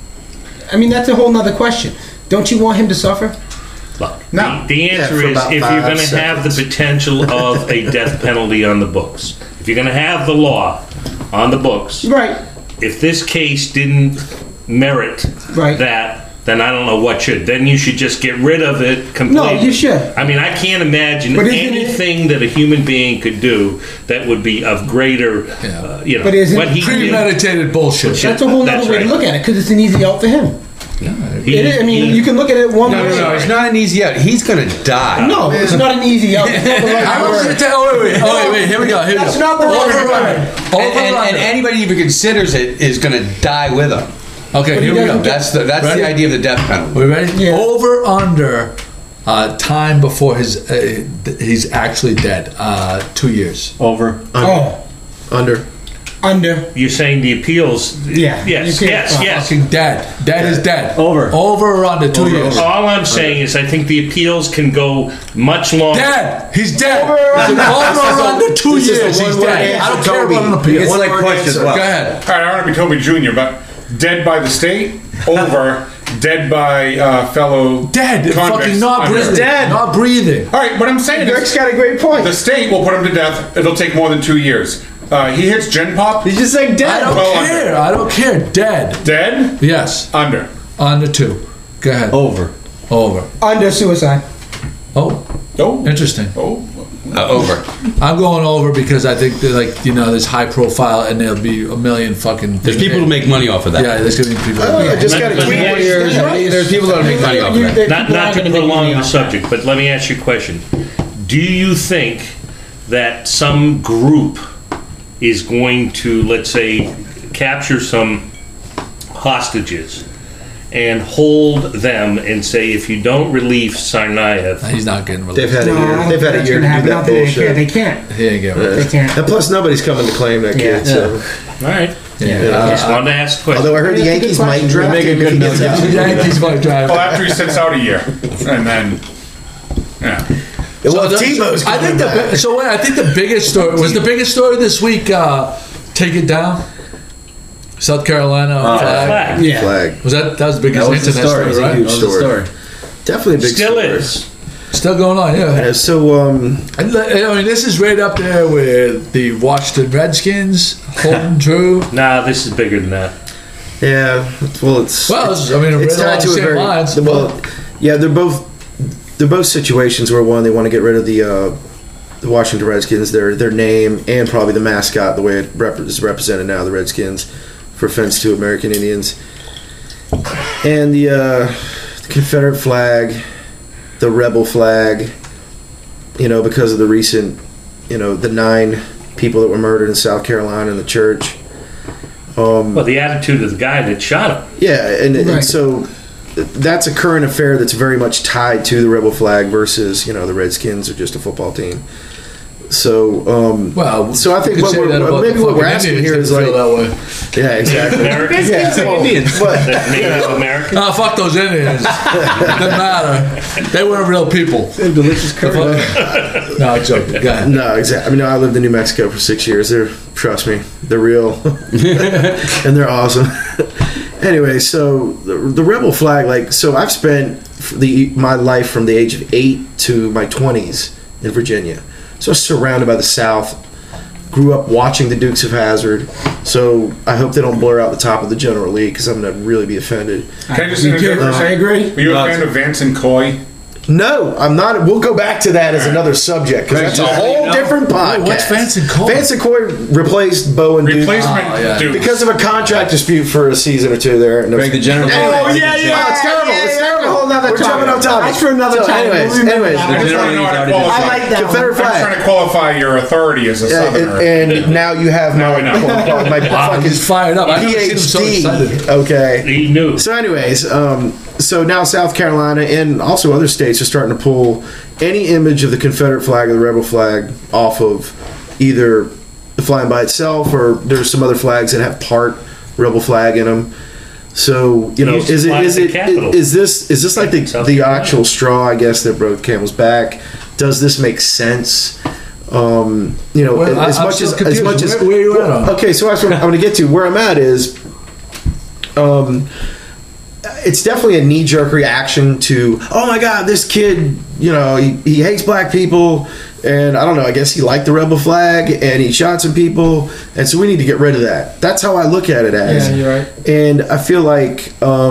F: I mean, that's a whole nother question. Don't you want him to suffer?
A: Look,
H: No.
A: the answer
D: Yeah, for
A: is
D: about
A: if
D: 5
A: you're going to have the
D: seconds.
A: potential of a death penalty on the books, if you're going to have the law on the books,
F: Right.
A: if this case didn't merit
F: Right.
A: that, then I don't know what should. Then you should just get rid of it completely.
F: No, you should.
A: I mean, I can't imagine
F: But isn't it-
A: anything that a human being could do that would be of greater,
B: Yeah.
F: But isn't
A: what he did.
B: premeditated bullshit.
A: Shit.
F: That's a whole
A: That's
F: other way
A: right.
F: to look at it because it's an easy out for him. I mean, you can look at it one way.
C: No, it's not an easy out. He's gonna die.
F: No, it's not an easy out. It's not the right
B: I was
F: word.
B: going to tell. Wait. Here we go.
F: That's not the right word.
C: And anybody even considers it is gonna die with him.
B: Okay, here we go.
C: That's
B: Ready?
C: the idea of the death penalty.
B: We ready?
F: Yeah.
B: Over under time before he's actually dead. 2 years.
G: Over.
D: Under.
F: Under.
A: You're saying the appeals?
F: Yeah.
A: Yes.
F: You can't-
B: Fucking dead. Dead is dead.
G: Over.
B: Over or under 2 years.
A: All I'm saying is I think the appeals can go much longer.
B: Dead. He's dead. Over or under 2
D: This is the
B: years. He's
D: one-word
B: dead. I don't
D: answer,
B: care
D: Toby.
B: about an appeal.
C: It's like
D: One-word
C: push as
D: answer.
C: well.
B: Go ahead.
H: All right, I want to be Toby Jr., but dead by the state, over, dead by fellow
B: Dead.
H: convicts,
B: Fucking not
H: under.
B: breathing.
F: dead.
B: Not breathing.
H: All right, what I'm saying
F: Eric's
H: is
F: got a great point.
H: the state will put him to death. It'll take more than 2 years. He hits Gen Pop.
F: He's just like
B: I
F: dead.
B: don't
H: Well,
B: care. I don't care. Dead.
H: Dead,
B: Yes.
H: under.
B: Under 2. Go ahead.
G: Over.
B: Over.
F: Under suicide.
B: Oh,
H: Oh.
B: interesting.
H: Oh.
C: Over.
B: I'm going over because I think that, there's high profile and there'll be a million fucking.
C: There's people who make money off of that.
B: Yeah, there's gonna be people.
D: I just got a
A: But-
D: tweet.
A: but-
C: There's people that make money off of that.
A: Not to prolong the subject, but let me ask you a question. Do you think that some group is going to, let's say, capture some hostages and hold them and say, if you don't relieve Tsarnaev,
B: He's not getting
D: They've
B: released.
D: had a year. They've had a year to do that
F: They
D: bullshit.
F: can't.
B: He ain't getting released.
F: They can't.
D: And plus, nobody's coming to claim that kid.
F: Yeah.
D: So,
A: all right.
B: Yeah.
A: Just wanted to ask a question.
D: although I heard the Yankees might draft him if he gets out.
B: The Yankees might drive.
H: Well, after he sits out a year, and then, yeah.
D: Well,
B: the-
D: Tebow's
B: I think
D: coming back.
B: I think the biggest story was the biggest story this week. Take it down. South Carolina flag.
A: Flag.
F: Yeah.
D: Flag.
B: Was that was the biggest
C: That was the
B: internet
C: story.
B: story, right?
D: Huge
C: That was the
D: story. Definitely a big
A: Still
D: story.
A: is.
B: Still going on, yeah.
D: Yeah, so,
B: I mean, this is right up there with the Washington Redskins holding true.
A: Nah, this is bigger than that.
D: yeah, well, it's
B: Well, it's, I mean,
D: it's
B: right along
D: tied
B: the
D: to a
B: same
D: very
B: lines.
D: well. Yeah, they're both situations where one, they want to get rid of the Washington Redskins, their name, and probably the mascot, the way it is represented now, the Redskins, for offense to American Indians, and the Confederate flag, the rebel flag, because of the recent, the 9 people that were murdered in South Carolina in the church.
A: Well, the attitude of the guy that shot him.
D: Yeah, and
F: Right.
D: so that's a current affair that's very much tied to the rebel flag versus, the Redskins are just a football team. So,
B: well,
D: so I think
B: you could say that about
D: maybe
B: the
D: what we're
B: fucking
D: asking
B: Indians
D: here is
B: that feel
D: like,
B: that way.
D: yeah, exactly.
A: Americans?
D: But
A: That Native Americans?
B: Oh, fuck those Indians. Doesn't matter. They weren't real people.
F: Delicious curry.
B: No, I'm joking. Go ahead.
D: no, exactly. I mean, I lived in New Mexico for 6 years. Trust me, they're real, and they're awesome. Anyway, so the rebel flag, so I've spent my life from the age of 8 to my 20s in Virginia. So I was surrounded by the South. Grew up watching the Dukes of Hazzard. So I hope they don't blur out the top of the General League because I'm going to really be offended.
H: Can I just interject for a
F: I
H: second?
F: agree.
H: Are you a fan of Vance and Coy?
D: No, I'm not. We'll go back to that as another subject because that's a whole different podcast.
B: What's Vance and Coy?
D: Vance and Coy replaced Bo and Duke
H: Replacement
B: yeah.
H: Dukes.
D: because of a contract dispute for a season or two there. And
C: Greg, the general.
D: Anyways.
F: Oh, yeah.
D: Oh, it's terrible. It's
F: yeah,
D: terrible.
F: whole nother
D: We're
F: topic.
D: jumping off topic.
F: That's for another time.
D: Anyways,
F: We'll remember that.
H: I just want to know how to
F: I
H: qualify.
F: like that
D: Confederate
F: one.
H: I'm trying
D: flag.
H: to qualify your authority as a Southerner.
D: And now you have
H: Now we know.
D: my fucking
B: He's fired up. I've never seen him so excited.
D: PhD. Okay.
A: He knew.
D: So, anyways, so now South Carolina and also other states are starting to pull any image of the Confederate flag or the rebel flag off of either the flag by itself or there's some other flags that have part rebel flag in them. So
A: used to
D: is
A: fly at the
D: it
A: Capitol.
D: is this like
A: South
D: the
A: Carolina.
D: actual straw, I guess, that broke camel's back? Does this make sense?
B: Well,
D: As
B: I'm
D: much
B: still
D: as
B: confused.
D: much as
B: Where are you at on?
D: okay, so that's what I'm going to get to. Where I'm at is, it's definitely a knee-jerk reaction to, oh my God, this kid, he hates black people, and I don't know, I guess he liked the rebel flag, and he shot some people, and so we need to get rid of that. That's how I look at it as.
F: Yeah, you're right.
D: And I feel like,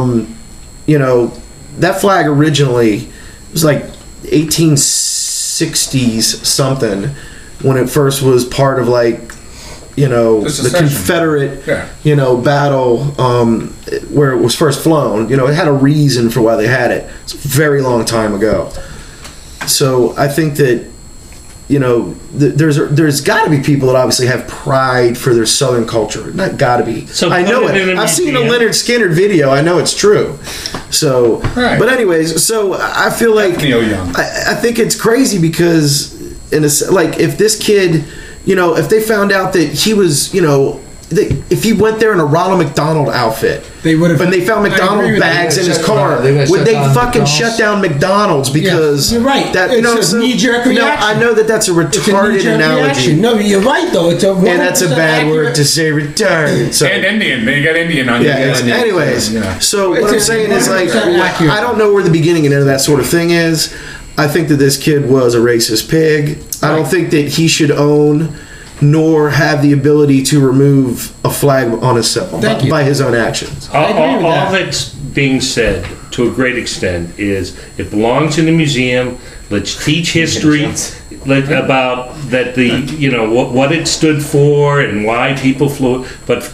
D: that flag originally was like 1860s something when it first was part of like you know, the
H: secession.
D: Confederate,
H: Yeah.
D: you know, battle where it was first flown. You know, it had a reason for why they had it. It's a very long time ago. So I think that, you know, there's got to be people that obviously have pride for their Southern culture. Not got to be.
A: So
D: I know
A: put it
D: it.
A: in a
D: I've seen a
A: museum.
D: Leonard Skinner video. I know it's true. So,
H: Right.
D: but anyways, so I feel like
H: Neil Young.
D: I think it's crazy because like if this kid, you know, if they found out that he was, you know, if he went there in a Ronald McDonald outfit,
F: They would've-
D: and they found
F: I agree
D: McDonald
F: with
D: bags
B: you.
D: in his
B: They
D: car,
B: would've
D: would
B: shut
D: they
B: down
D: fucking
B: McDonald's.
D: shut down McDonald's because
F: you're right.
D: that
F: It's
D: you know
F: a
D: so-
F: knee-jerk
D: no,
F: reaction.
D: I know that that's a
F: It's a
D: retarded
F: knee-jerk
D: analogy,
F: reaction. No, you're right though. It's a
D: and that's a
F: 100%
D: bad word
F: accurate.
D: to say retarded. So.
H: And Indian. You got Indian on you.
D: Yeah. Anyways,
H: Yeah.
D: so what
F: It's
D: I'm
F: a
D: saying is like
F: 100% accurate.
D: I don't know where the beginning and end of that sort of thing is. I think that this kid was a racist pig. I don't think that he should own nor have the ability to remove a flag on himself
F: Thank you.
D: by his own actions.
F: I agree with
A: all
F: that.
A: that's being said to a great extent is it belongs in a museum. Let's teach history about that the you know what it stood for and why people flew. But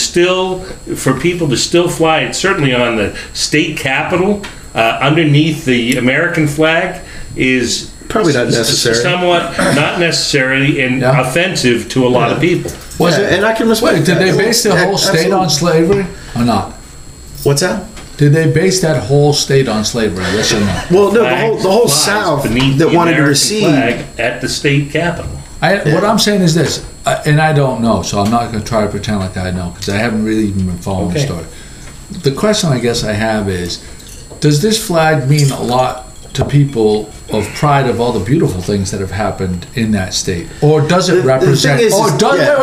A: for people to still fly it, certainly on the state capitol underneath the American flag is
D: Probably not necessary.
A: Somewhat not necessary and
B: Yeah.
A: offensive to a lot of people.
B: Was
D: Yeah,
B: it?
D: and I can respect
B: Wait, did
D: that.
B: they base the whole state
D: Absolutely.
B: on slavery or not?
D: What's that?
B: Did they base that whole state on slavery? Yes or no?
D: Well, no,
A: Flags
D: the whole
A: flies
D: South
A: beneath
D: that
A: the
D: wanted to
A: American
D: receive.
A: flag at the state capitol.
B: What I'm saying is this, and I don't know, so I'm not going to try to pretend like I know because I haven't really even been following the
A: Okay.
B: story. The question I guess I have is, does this flag mean a lot to people of pride of all the beautiful things that have happened in that state, or does it
D: The
B: represent,
D: thing is,
B: or does
D: yeah.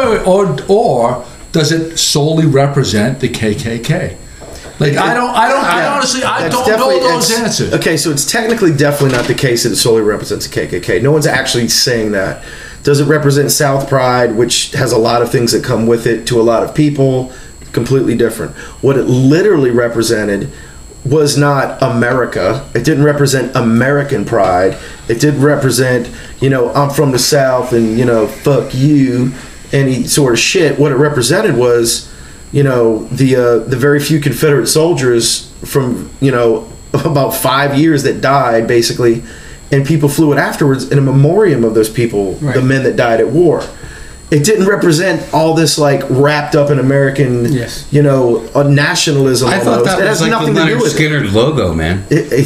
B: or does it solely represent the KKK? Like I honestly
D: That's
B: don't
D: definitely-
B: know those
D: it's-
B: answers.
D: Okay, so it's technically definitely not the case that it solely represents the KKK. No one's actually saying that. Does it represent South Pride, which has a lot of things that come with it to a lot of people? Completely different. What it literally represented was not America. It didn't represent American pride. It didn't represent, you know, I'm from the South and, you know, fuck you, any sort of shit. What it represented was, you know, the very few Confederate soldiers from, you know, about 5 years that died, basically, and people flew it afterwards in a memoriam of those people,
F: Right.
D: the men that died at war. It didn't represent all this like wrapped up in American,
F: Yes.
D: you know, nationalism.
C: I thought
D: almost.
C: that
D: It
C: was
D: has
C: like the
D: nothing to do
C: Leonard
D: with it.
C: Skinner logo, man.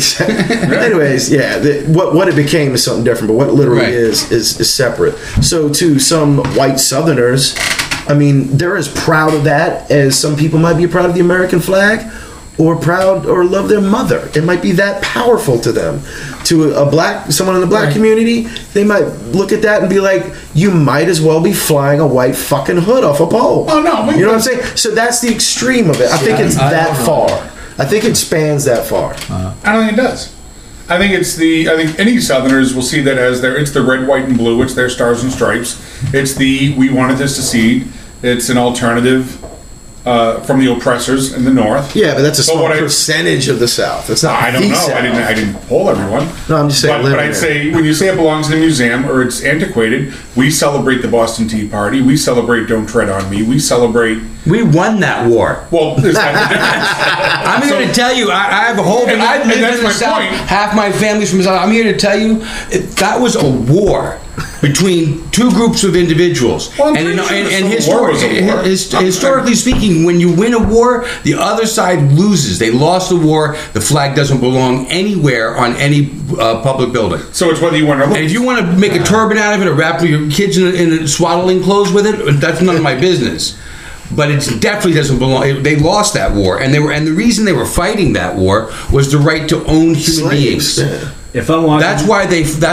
D: Anyways, yeah, what it became is something different, but what it literally
C: Right.
D: is separate. So to some white Southerners, I mean, they're as proud of that as some people might be proud of the American flag, or proud or love their mother. It might be that powerful to them. To someone in the black
F: Right.
D: community, they might look at that and be like, "You might as well be flying a white fucking hood off a pole."
H: Oh, no,
D: you know what I'm saying? So that's the extreme of it. I think it's
B: I
D: that
B: don't know.
D: far. I think it spans that far.
H: I don't think it does. I think any Southerners will see that as it's the red, white, and blue. It's their stars and stripes. It's we wanted to secede. It's an alternative from the oppressors in the North.
D: Yeah, but that's a
H: But
D: small
H: what I-
D: percentage of the South. It's not.
H: I don't
D: the
H: know.
D: South.
H: I didn't poll everyone.
D: No, I'm just saying
H: But
D: living
H: I'd
D: there.
H: say when you say it belongs in a museum or it's antiquated, we celebrate the Boston Tea Party. We celebrate Don't Tread on Me. We celebrate.
C: We won that war.
H: Well, is that the difference?
C: I'm here to tell you, I have a whole.
H: And-
C: I've
H: and
C: lived
H: that's
C: in the
H: my
C: South.
H: point.
C: Half my family's from the South. I'm here to tell you, that was a war between two groups of individuals.
H: Well, I'm
C: and
H: pretty sure the Civil War was a war.
C: historically speaking, when you win a war, the other side loses. They lost the war. The flag doesn't belong anywhere on any public building.
H: So it's whether you want to.
C: And if you want to make a turban out of it or wrap your kids in swaddling clothes with it, that's none of my business. But it definitely doesn't belong. They lost that war, and the reason they were fighting that war was the right to own human beings.
D: Yeah.
G: If I'm watching,
C: That's why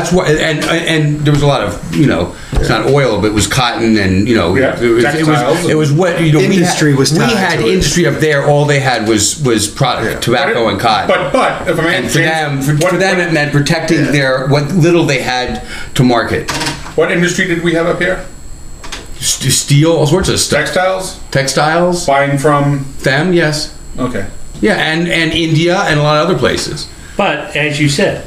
C: and there was a lot of, it's not oil, but it was cotton and,
H: Yeah, textiles.
C: it was what,
D: Industry was
C: we
D: tied
C: had
D: to it.
C: industry up there. All they had was product, tobacco and cotton.
H: But if a man
C: And for them, it meant protecting what little they had to market.
H: What industry did we have up here?
C: Steel, all sorts of stuff. Textiles,
H: Buying from.
C: them, yes.
H: Okay.
C: Yeah, and India and a lot of other places.
A: But as you said,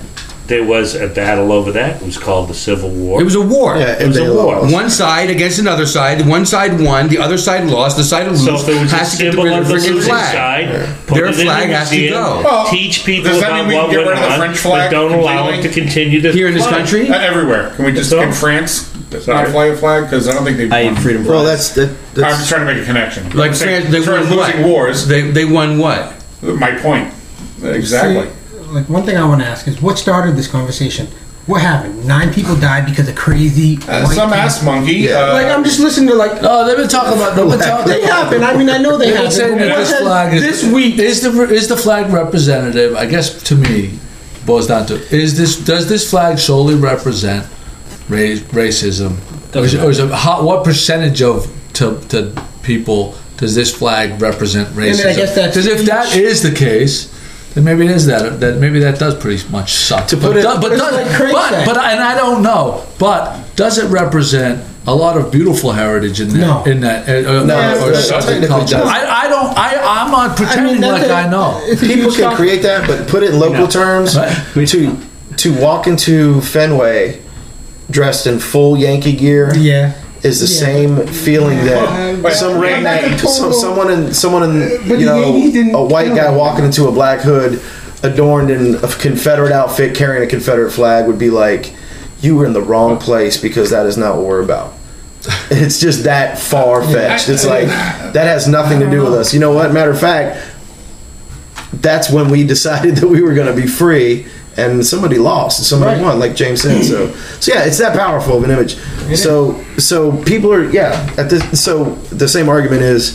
A: there was a battle over that. It was called the Civil War.
C: It was a war.
D: Yeah,
A: It was a war.
C: One side against another side. One side won. The other side lost. The side that
A: So
C: lose
A: if it was a
C: has to get
A: symbol
C: the
A: of the
C: freaking
A: losing
C: flag.
A: side, put
C: Their
A: it in
C: flag
A: the
C: has to
A: museum,
C: go.
H: Well,
A: teach people
H: does that
A: about
H: mean we
A: what
H: can get
A: went
H: rid of the
A: on,
H: French
A: but
H: flag
A: don't allow them to
H: completely?
A: continue to
C: Here in this
A: fly.
C: country?
H: Everywhere. Can we just
A: So?
H: in France not
A: Sorry.
H: fly a flag? Because I don't think they.
G: I eat freedom
D: Well,
G: fries.
H: I'm just trying to make a connection.
C: Like
H: I'm saying,
C: France, they
H: as far as
C: won what?
H: losing wars.
C: They won what?
H: My point. Exactly.
F: See, like one thing I want to ask is what started this conversation? What happened? 9 people died because of crazy. white
H: Some
F: people?
H: ass monkey.
D: Yeah.
F: Like I'm just listening to like.
B: No, they've been talking about. They've been talking.
F: They happen. I mean, I know they
B: They've been
F: happen.
B: saying
F: but
B: that
F: what
B: this
F: has-
B: flag is
F: this week.
B: is the flag representative? I guess to me, boils down to does this flag solely represent racism, or is it what percentage of to people does this flag represent racism?
F: I guess that's
B: because if that is the case, then maybe it is that maybe that does pretty much suck.
D: To put it-
F: It's like Craig said.
B: but and I don't know, but does it represent a lot of beautiful heritage in that?
F: No.
B: In that,
D: No,
B: or
D: it
B: something
D: technically
B: culture?
D: doesn't.
B: I don't. I'm not pretending
F: that's
B: like
F: a-
B: I know.
F: it's a
D: People
F: huge
D: can
F: topic.
D: create that, but put it in local terms.
B: Right.
D: To walk into Fenway dressed in full Yankee gear
F: Yeah.
D: is the
F: Yeah.
D: same feeling that
H: But-
D: some
H: but
D: redneck,
F: that's a total-
D: someone in
F: But
D: you
F: the Yankees didn't
D: know, a white
F: kill
D: guy
F: them.
D: walking into a black hood, adorned in a Confederate outfit, carrying a Confederate flag would be like, you were in the wrong place because that is not what we're about. It's just that far fetched. It's like that has nothing to do with us. You know what? Matter of fact, that's when we decided that we were going to be free, and somebody lost and somebody
F: Right.
D: won, like James said. So yeah, it's that powerful of an image. So people are at this. So the same argument is,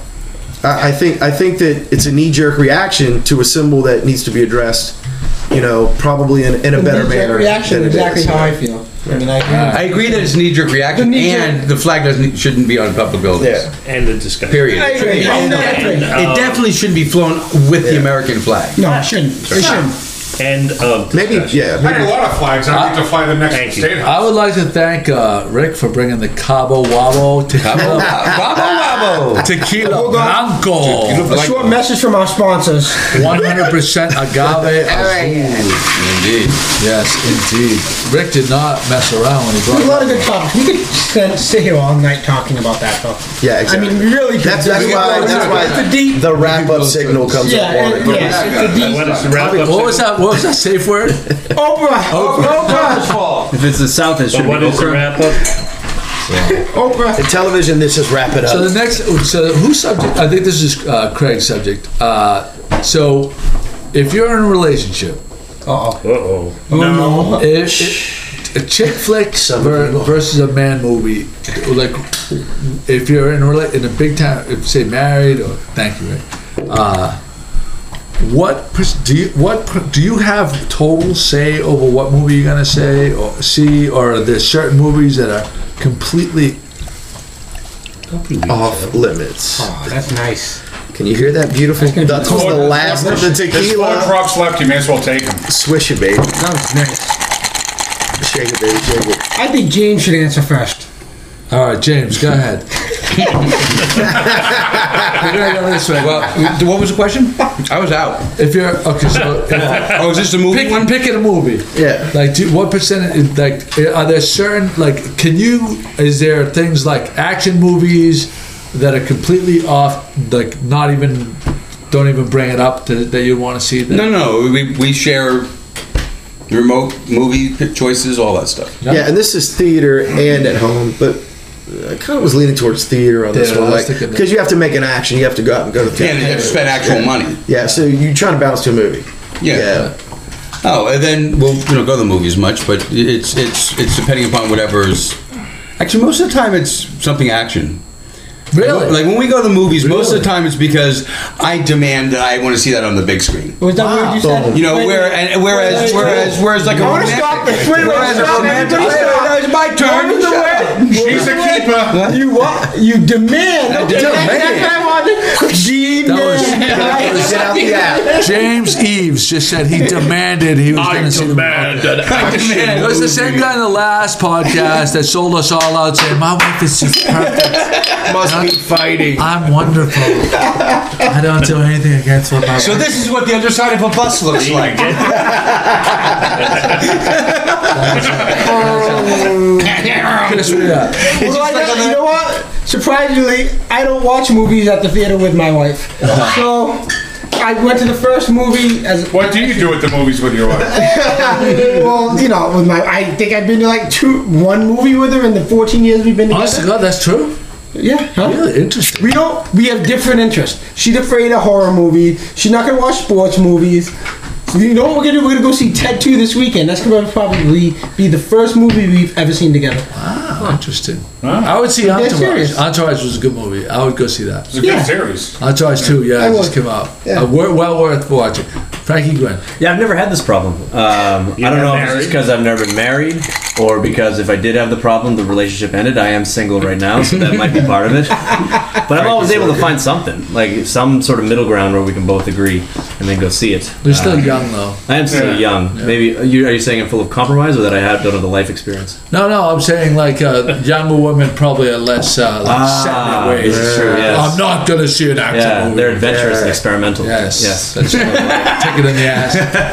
D: I think that it's a knee jerk reaction to a symbol that needs to be addressed. You know, probably in a better
F: Knee-jerk
D: manner.
F: reaction.
D: than it
F: Exactly
D: is.
F: how I feel. I mean, I agree.
C: I agree that it's a knee-jerk reaction,
F: The knee-jerk-
C: and the flag shouldn't be on public buildings.
D: Yeah.
A: End of discussion.
C: Period.
F: I agree.
C: It definitely shouldn't be flown with the American flag.
F: No, it shouldn't. It shouldn't.
A: End of
D: Maybe,
A: discussion.
D: yeah.
H: I had a lot of flags. I need to fly the next
A: Thank you.
H: state house.
B: I would like to thank Rick for bringing the Cabo Wabo tequila,
C: Bravo!
B: tequila
F: Hold on.
B: blanco,
F: A short message from our sponsors.
B: 100% agave.
C: Indeed.
B: Yes, indeed. Rick did not mess around when he
F: There's a
B: brought
F: lot of good topics. We could sit here all night talking about that, though.
D: Yeah, exactly.
F: I mean, we really could.
D: That's
F: It's
D: why
F: a deep.
D: the wrap up signal comes
F: Yeah,
D: up on it.
F: yeah, it's a deep.
A: What is the wrap up?
B: What was that? What was that safe word?
F: Oprah. Oprah.
G: If it's the South, it
A: So
G: should be
A: what is the
G: okra.
A: wrap up?
F: Oprah.
D: In television, this is wrap it up.
B: So the next, so whose subject? I think this is Craig's subject. So if you're in a relationship,
A: Uh-oh.
F: No.
B: if a chick flick versus a man movie, like if you're in a big time, if say married or thank you, Rick. Do you have total say over what movie you're gonna say or see, or are there certain movies that are completely
D: Off limits.
F: Oh, that's nice.
D: Can you hear that beautiful? That's the last of the
H: There's 4
D: tequila.
H: drops left. You may as well take them.
D: Swish it, baby.
F: That was nice.
D: Shake it, baby. Shake it.
F: I think James should answer first.
B: All right, James, go ahead. We're gonna go this way.
C: Well, what was the question? I was out.
B: If you're okay, so
C: Oh, is this the movie one?
B: picking a movie.
D: Yeah.
B: Like, what percentage? Like, are there certain like? Is there things like action movies that are completely off? Like, not even, don't even bring it up that you want to see? That?
C: No. We share remote movie choices, all that stuff.
B: No?
D: Yeah, and this is theater and at home, but I kind of was leaning towards theater on this
B: Yeah,
D: one,
B: I was
D: like
B: thinking that.
D: because you have to make an action, you have to go out and go to
C: And
D: theater.
C: you have to spend actual money.
D: Yeah, so you're trying to bounce to a movie.
C: Yeah. Oh, and then we'll go to the movies much, but it's depending upon whatever's. Actually, most of the time it's something action.
B: Really?
C: Like when we go to the movies, most of the time it's because I demand that I want to see that on the big screen.
F: Was that what you said?
C: You know, whereas like a
F: I want to
C: romantic.
F: stop this. Wait,
C: Whereas a
F: stop.
C: romantic.
F: Everybody stop.
C: It's my turn.
F: What was the word?
H: She's a keeper.
F: You what? You demand. Okay,
D: demand.
F: that's what I wanted.
B: That was
D: Exit out the app.
B: James Eves just said he demanded he was going to see the movie. It was the same guy in the last podcast that sold us all out saying, my wife is just perfect.
D: Must be fighting.
B: I'm wonderful. I don't do anything against what my
C: So
B: wife.
C: this is what the underside of a bus looks like.
B: Chris, what do you got?
F: Well, you know what? Surprisingly, I don't watch movies at the theater with my wife. So I went to the first movie as
H: What do you do at the movies with your wife?
F: well, you know, with my. I think I've been to like one movie with her in the 14 years we've been
B: Honest to
F: together.
B: God, that's true?
F: Yeah, huh?
B: Really interesting.
F: We have different interests. She's afraid of horror movies. She's not gonna watch sports movies. So you know what we're gonna do? We're gonna go see Ted 2 this weekend. That's gonna probably be the first movie we've ever seen together.
B: Wow, interesting. I would see Entourage.
F: serious.
B: Entourage was a good movie. I would go see that.
H: It's a good series.
B: Entourage 2, yeah,
F: I
B: it just
F: would.
B: came out.
F: Yeah.
B: Well worth watching. Frankie Gwynn.
G: Yeah, I've never had this problem. I don't know if it's just because I've never been married or because if I did have the problem, the relationship ended. I am single right now, so that might be part of it. But I'm always able to find something, like some sort of middle ground where we can both agree and then go see it.
B: They're still young, though.
G: I am still young. Maybe are you saying I'm full of compromise or that I don't have the life experience?
B: No, I'm saying like younger women probably are less set in their ways.
G: This is true, yes.
B: I'm not going to see an action
G: Yeah,
B: movie.
G: they're adventurous and experimental.
B: Yes. That's take it in the ass.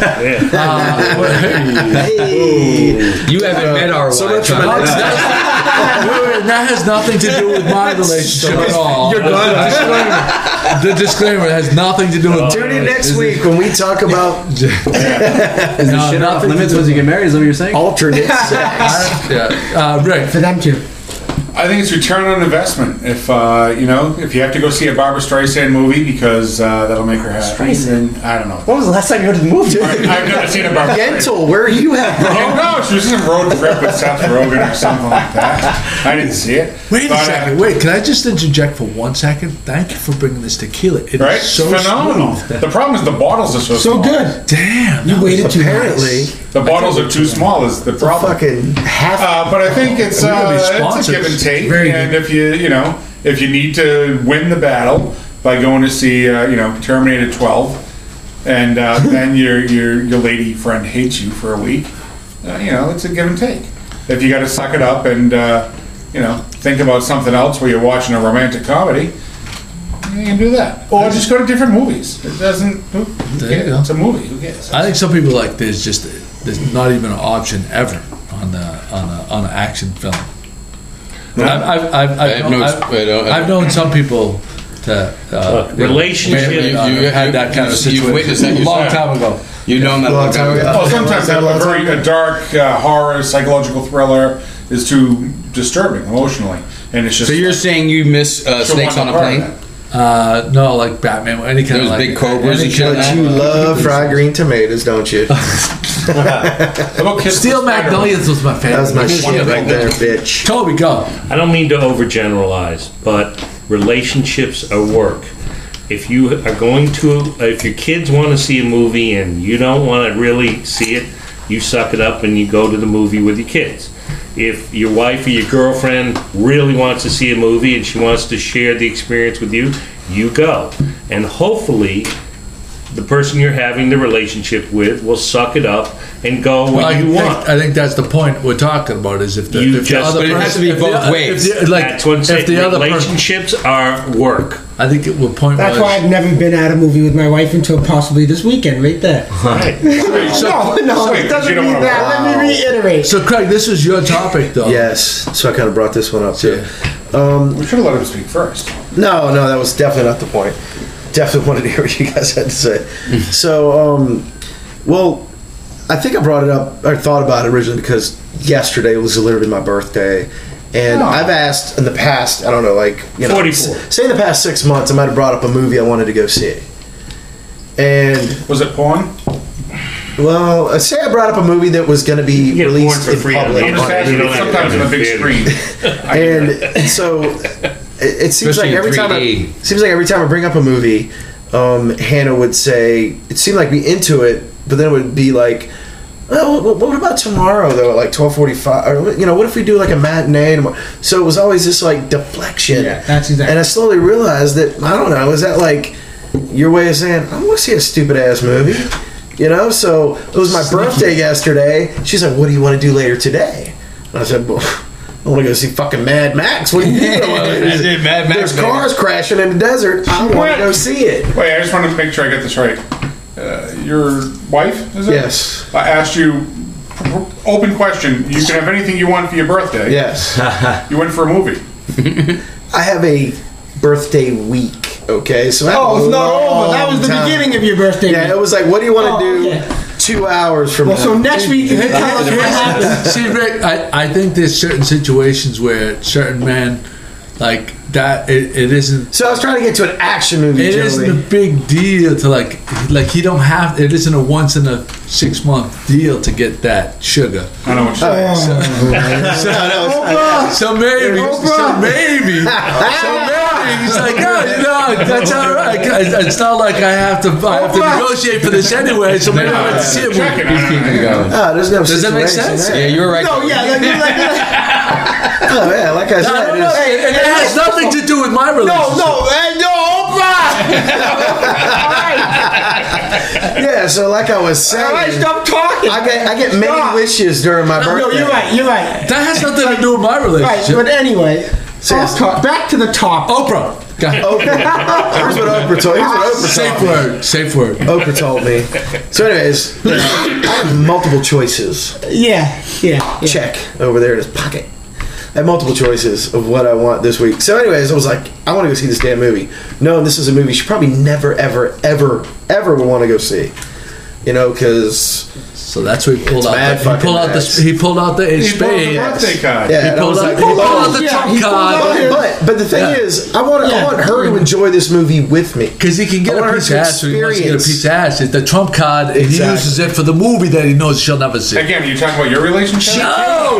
B: Hey.
C: You haven't met our
D: So
C: wife.
D: much for my
C: huh?
D: next
B: That has nothing to do with my relationship at all.
D: You're gone.
B: The disclaimer has nothing to do with.
D: Tune in next week when we talk about
G: Is the shit off limits once you get married? Is that what you're saying?
D: alternate sex.
B: Rick.
F: For them too.
H: I think it's return on investment. If if you have to go see a Barbara Streisand movie because that'll make her happy, then I don't know.
G: When was the last time you went to the movie?
H: I've never seen a Barbara Streisand.
D: Yentl, where are you at, bro?
H: No, she was in a road trip with Seth Rogen or something like that. I didn't see it.
B: Wait a
H: But,
B: second. Wait, can I just interject for 1 second? Thank you for bringing this tequila. It is
H: Right?
B: so
H: Phenomenal.
B: smooth.
H: The problem is the bottles are so
F: So
H: small.
F: good.
B: Damn.
F: You waited too
D: Apparently,
H: The bottles are too small is the problem.
D: fucking half.
H: But I think it's
B: We're gonna be
H: a
B: sponsors.
H: give and take.
B: Very
H: And if if you need to win the battle by going to see Terminator 12, and then your lady friend hates you for a week, it's a give and take. If you got to suck it up and think about something else where you're watching a romantic comedy, you can do that. Or just go to different movies. It doesn't. Who
B: There you
H: cares?
B: go.
H: It's a movie. Who cares?
B: I think some people like there's not even an option ever on an action film. I've known some people that
A: Relationship-
B: had that kind of
C: You've
B: situation
C: witnessed that
B: a long
C: yourself.
B: time ago.
C: You know that a long time ago.
H: Well, sometimes a dark horror psychological thriller is too disturbing emotionally, and it's just.
C: So you're saying you miss Snakes on a Plane?
B: No, like Batman, any kind
C: Those
B: of
C: big cobras and shit.
D: But you love fried green tomatoes, don't you?
B: Steel Magnolias was my favorite.
D: That was my shit right there, bitch.
B: Toby, go.
A: I don't mean to overgeneralize, but relationships are work. If you are going to, if your kids want to see a movie and you don't want to really see it, you suck it up and you go to the movie with your kids. If your wife or your girlfriend really wants to see a movie and she wants to share the experience with you, you go. And hopefully, the person you're having the relationship with will suck it up and go when you want.
B: I think that's the point we're talking about. Is if the,
A: You
B: if
A: just-
B: the other
C: But it has to
B: person-
C: be
B: if
C: both
B: the-
C: ways.
B: If the, like,
A: That's what I'm saying.
B: if the other person,
A: Relationships are work.
B: I think it would point.
F: That's
B: was,
F: why I've never been at a movie with my wife until possibly this weekend, right there.
A: Right.
F: No,
H: Wait,
F: it doesn't
H: you don't
F: mean
H: wanna-
F: that. Let me reiterate.
B: So, Craig, this was your topic, though.
D: Yes, so I kind of brought this one up too.
H: We should have let him speak first.
D: No, that was definitely not the point. Definitely wanted to hear what you guys had to say. So, well, I think I brought it up, or thought about it originally because yesterday was literally my birthday. And I've asked in the past, I don't know,
A: 44.
D: say in the past 6 months, I might have brought up a movie I wanted to go see. And,
H: Was it porn?
D: well, say I brought up a movie that was going to be
A: You get
D: released
A: porn for
D: in
A: free on
D: public.
A: the
H: I'm just
A: internet.
H: asking.
A: You don't have to
H: Sometimes
A: go
H: on
A: to
H: a big
A: theaters.
H: screen.
D: And so it seems
C: Especially
D: like every
C: in
D: time
C: 3D.
D: seems like every time I bring up a movie, Hannah would say it seemed like be into it, but then it would be like, oh, what about tomorrow though at like 12:45? Or what if we do like a matinee tomorrow? So it was always this like deflection.
F: Yeah, that's exactly.
D: And I slowly realized that I don't know, is that like your way of saying, I want to see a stupid ass movie. You know, so it was my birthday yesterday. She's like, what do you want to do later today? And I said, well, I want to go see fucking Mad Max. What do you mean?
C: I did Mad Max.
D: There's cars crashing in the desert. I want to go see it.
H: Wait, I just want to make sure I get this right. Your wife, is it?
D: Yes.
H: I asked you, open question, you can have anything you want for your birthday.
D: Yes.
H: You went for a movie.
D: I have a birthday week. Okay, so
F: Oh, it's not over. That was the beginning of your birthday.
D: Yeah, it was like, what do you want to do?
F: Okay.
D: 2 hours from
F: Well,
D: now.
F: so next week, you can tell us what happened.
B: See, Rick, I think there's certain situations where certain men, like that, it isn't.
D: So I was trying to get to an action movie.
B: It
D: Joey.
B: isn't a big deal to like he don't have. It isn't a once in a 6 month deal to get that sugar.
H: I know what you're saying.
B: So maybe he's like, no, that's all right. It's not like I have to negotiate for this anyway. So maybe I have to see it.
H: Check it.
C: He's keeping it going.
D: There's no
B: Does that make
D: situation
B: sense?
D: there.
C: Yeah, you're right.
F: No, yeah,
D: Oh, yeah, like I said.
B: No,
D: it's-
B: it has nothing to do with my relationship.
D: Yeah, so like I was saying,
F: All right, stop talking.
D: I get many
F: Stop.
D: wishes during my birthday.
F: No, you're right.
B: That has nothing to do with my
F: Right,
B: relationship.
F: but anyway, back to the top.
B: Oprah. Go ahead.
D: Here's what Oprah told. Here's what Oprah
B: Safe
D: told me.
B: word. Safe word.
D: Oprah told me. So, anyways, I have multiple choices.
F: Yeah.
D: Check over there in his pocket. I have multiple choices of what I want this week. So, anyways, I was like, I want to go see this damn movie. No, this is a movie she probably never, ever, ever, ever would want to go see. You know, because
B: So that's where he pulled
D: It's
B: out.
D: mad
B: He pulled
D: fucking
B: out
D: mess.
B: the. He pulled out the
H: He pulled the
B: spade.
H: birthday card.
D: yeah,
B: He
D: and I
B: pulled
D: was
B: out.
D: like,
B: He pulled out the
F: yeah,
B: trump
F: he pulled
B: card.
F: out his-
D: but the thing
B: Yeah.
D: is, I want
F: Yeah.
D: her to enjoy this movie with me.
B: Because he can get
D: I want
B: a
D: her
B: piece
D: to
B: of ass. He wants to get a
D: experience-
B: piece of ass. It's the trump card, and he
D: Exactly.
B: uses it for the movie that he knows she'll never see.
H: Again, are you talking about your relationship?
B: No,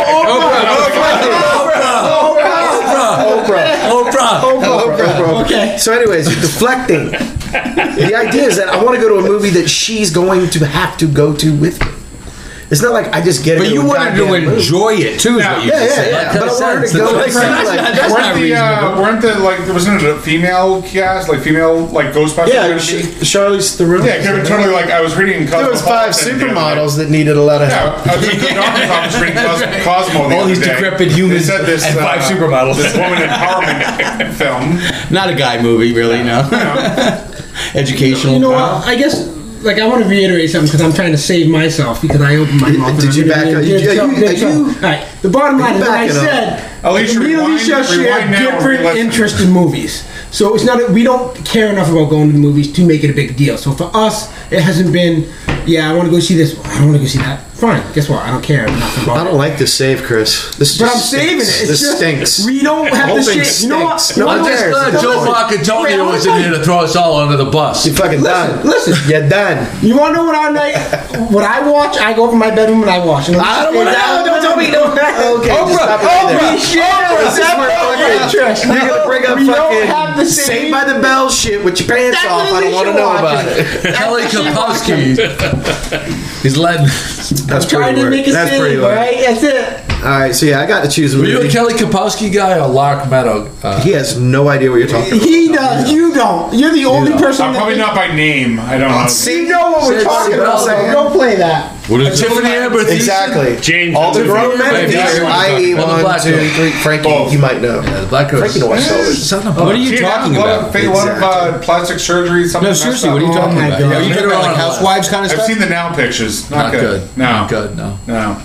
D: Oprah.
F: Okay.
D: So, anyways, deflecting. The idea is that I want to go to a movie that she's going to have to go to with me. It's not like I just get.
C: But you wanted to enjoy it too, is what you
D: Yeah,
C: just said.
D: yeah. But I want her to go and see like.
H: Weren't the wasn't it a female cast, like female like Ghostbusters?
D: Yeah,
H: gonna be?
D: Charlize Theron.
H: Yeah, it could have been totally like I was reading.
D: There was 5 supermodels that needed a lot of
H: Yeah,
D: help.
H: I was in the doctor's office reading Cosmo the
C: All
H: other
C: these
H: day.
C: decrepit humans
H: They said this,
C: and 5 supermodels.
H: This woman empowerment film.
C: Not a guy movie, really. No. Educational.
F: You know what? I guess. Like I want to reiterate something because I'm trying to save myself because I opened my mouth.
D: Did you back up?
F: All right. The bottom line is, what I
D: backing up?
F: said.
H: Alicia,
F: me and Alicia
H: rewind
F: share
H: now and
F: different
H: re-listen.
F: interests in movies. So it's not. We don't care enough about going to the movies to make it a big deal. So for us, it hasn't been. Yeah, I want to go see this. I don't want to go see that. Fine. Guess what? I don't care nothing about
D: I
F: it.
D: don't like this save, Chris. This
F: But I'm
D: just
F: saving it.
D: stinks.
F: It's
D: This
F: just,
D: stinks.
F: We don't have
D: Whole
F: to
D: thing
F: shit. You know what?
D: stinks. No
B: I'm
D: one
B: just
D: cares.
B: glad
D: No
B: Joe
D: one-
B: Marcantonio was in here to throw us all under the bus.
D: You fucking done.
F: Listen.
D: You're done.
F: You want to know what I watch? I go over my bedroom and I watch. And
D: I don't want to know. Don't tell me. Don't. Okay, just stop it right there.
F: We share
D: This is where fucking-
F: interest.
D: You're gonna bring up
F: We don't have
D: fucking
F: the same-
D: Saved by the Bell shit with your pants
F: That's
D: off. I don't want to know about it.
B: Kelly Kapowski. He's letting.
D: That's
F: Trying
D: pretty
F: to
D: weird.
F: make a
D: That's
F: save,
D: pretty
F: all
D: weird.
F: right? That's it.
D: All right, so yeah, I got to choose a
B: Were you a
D: movie.
B: Kelly Kapowski guy or Lark Meadow?
D: He has no idea what you're talking about.
F: He does. You don't. You're the only person.
H: I'm probably not by name. I don't know.
F: You know what we're
B: Say-
F: talking
B: say-
F: about.
B: say-
F: Don't play that.
B: Tiffany Amber Thiessen?
D: Exactly.
A: James,
D: All the
A: that's
D: grown
A: a-
D: men,
B: Wait,
D: i.e.
B: Well, the
D: 1,
B: black
D: 2,
B: girl.
D: 3. Frankie,
B: Both.
D: you might know.
B: The Black Girl.
D: Frankie knows television.
B: Son of
C: What are
B: a.
C: you
H: She had
C: talking
H: a lot
C: about?
H: of, a lot of plastic surgery. Something
C: No, seriously, what are you
H: messed up.
C: talking
F: my
C: about?
F: God.
C: Are you talking about like housewives kind of
H: I've
C: stuff?
H: seen the now pictures. Not,
B: Not good.
H: No.
B: Not good. No.
H: No.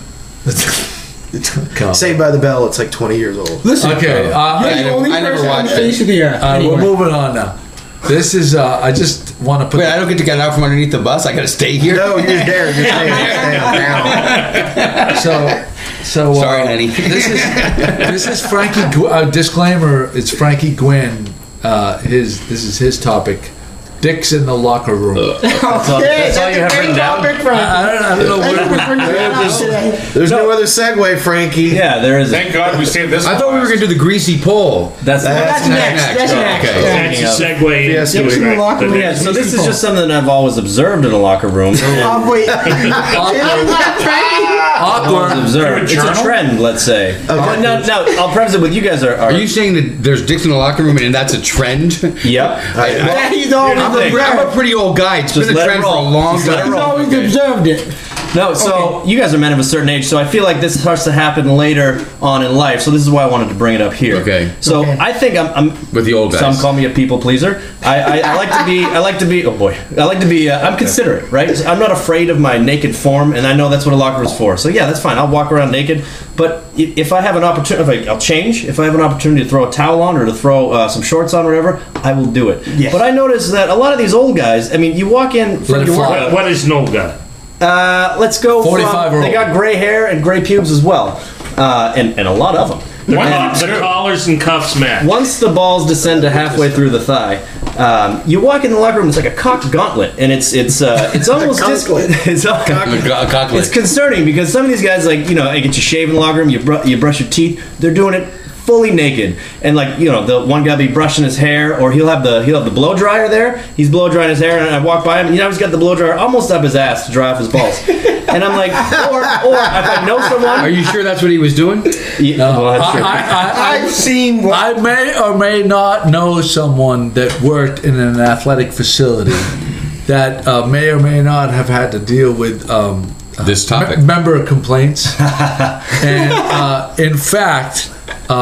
B: Come.
D: Saved by the Bell, it's like 20 years old.
F: Listen.
B: Okay.
F: You're
C: I
F: the only
C: never
F: person on
C: watched
F: the face of the earth.
B: We're
F: Anyway.
B: moving on now. This is. I just want to put.
C: Wait, I don't get to get out from underneath the bus. I got to stay here.
D: No, you're there. You're staying down.
B: So
C: Sorry, honey.
B: This is Frankie. Disclaimer: it's Frankie Gwynn. This is his topic. Dicks in the locker room.
G: That's all you have written down?
B: I don't know where.
D: There's no other segue, Frankie.
G: Yeah, there is.
H: Thank God we saved this.
C: I thought we were going to do the greasy pole.
G: That's
F: That's next. That's next.
C: Okay.
A: It's a segue
D: Yes,
A: into
D: yes,
A: it,
F: in the locker room.
A: right?
G: Yeah, so this is just something that I've always observed in a locker room.
F: Wait. Frankie?
B: Awkward.
G: Observed. It's a
H: journal?
G: trend, let's say. But no, I'll preface it with you guys
C: Are you saying that there's dicks in the locker room and that's a trend?
G: Yep.
F: Yeah, he's always
C: I'm a pretty old guy. It's
G: Just
C: been a
G: let it
C: trend for a
G: roll.
C: long
G: Just let it
C: time.
F: He's
G: roll.
F: always observed it.
G: No, so you guys are men of a certain age, so I feel like this starts to happen later on in life. So this is why I wanted to bring it up here.
C: Okay.
G: So I think I'm
C: With the old guys.
G: Some call me a people pleaser. I like to be. I like to be. Oh boy. I like to be. I'm considerate, right? So I'm not afraid of my naked form, and I know that's what a locker is for. So yeah, that's fine. I'll walk around naked. But if I have an opportunity, I'll change. If I have an opportunity to throw a towel on or to throw some shorts on, or whatever, I will do it.
F: Yes.
G: But I notice that a lot of these old guys. I mean, you walk in from
B: Let it
G: your
B: fly.
G: work.
A: What is no guy?
G: Let's go.
B: 45 or
G: They got
B: old.
G: gray hair and gray pubes as well, and a lot of them.
A: The collars and cuffs match.
G: Once the balls descend to halfway through the thigh, you walk in the locker room. It's like a cock gauntlet, and it's almost it's concerning because some of these guys, like, you know, they get you shaved in the locker room, you brush your teeth. They're doing it fully naked, and like, you know, the one guy will be brushing his hair, or he'll have the blow dryer there. He's blow drying his hair, and I walk by him, and you know, he's got the blow dryer almost up his ass to dry off his balls. And I'm like, or if I know someone,
C: Are you sure that's what he was doing?
G: well, that's true.
F: I've seen what
B: I may or may not know someone that worked in an athletic facility that may or may not have had to deal with
C: This topic.
B: member complaints. And in fact,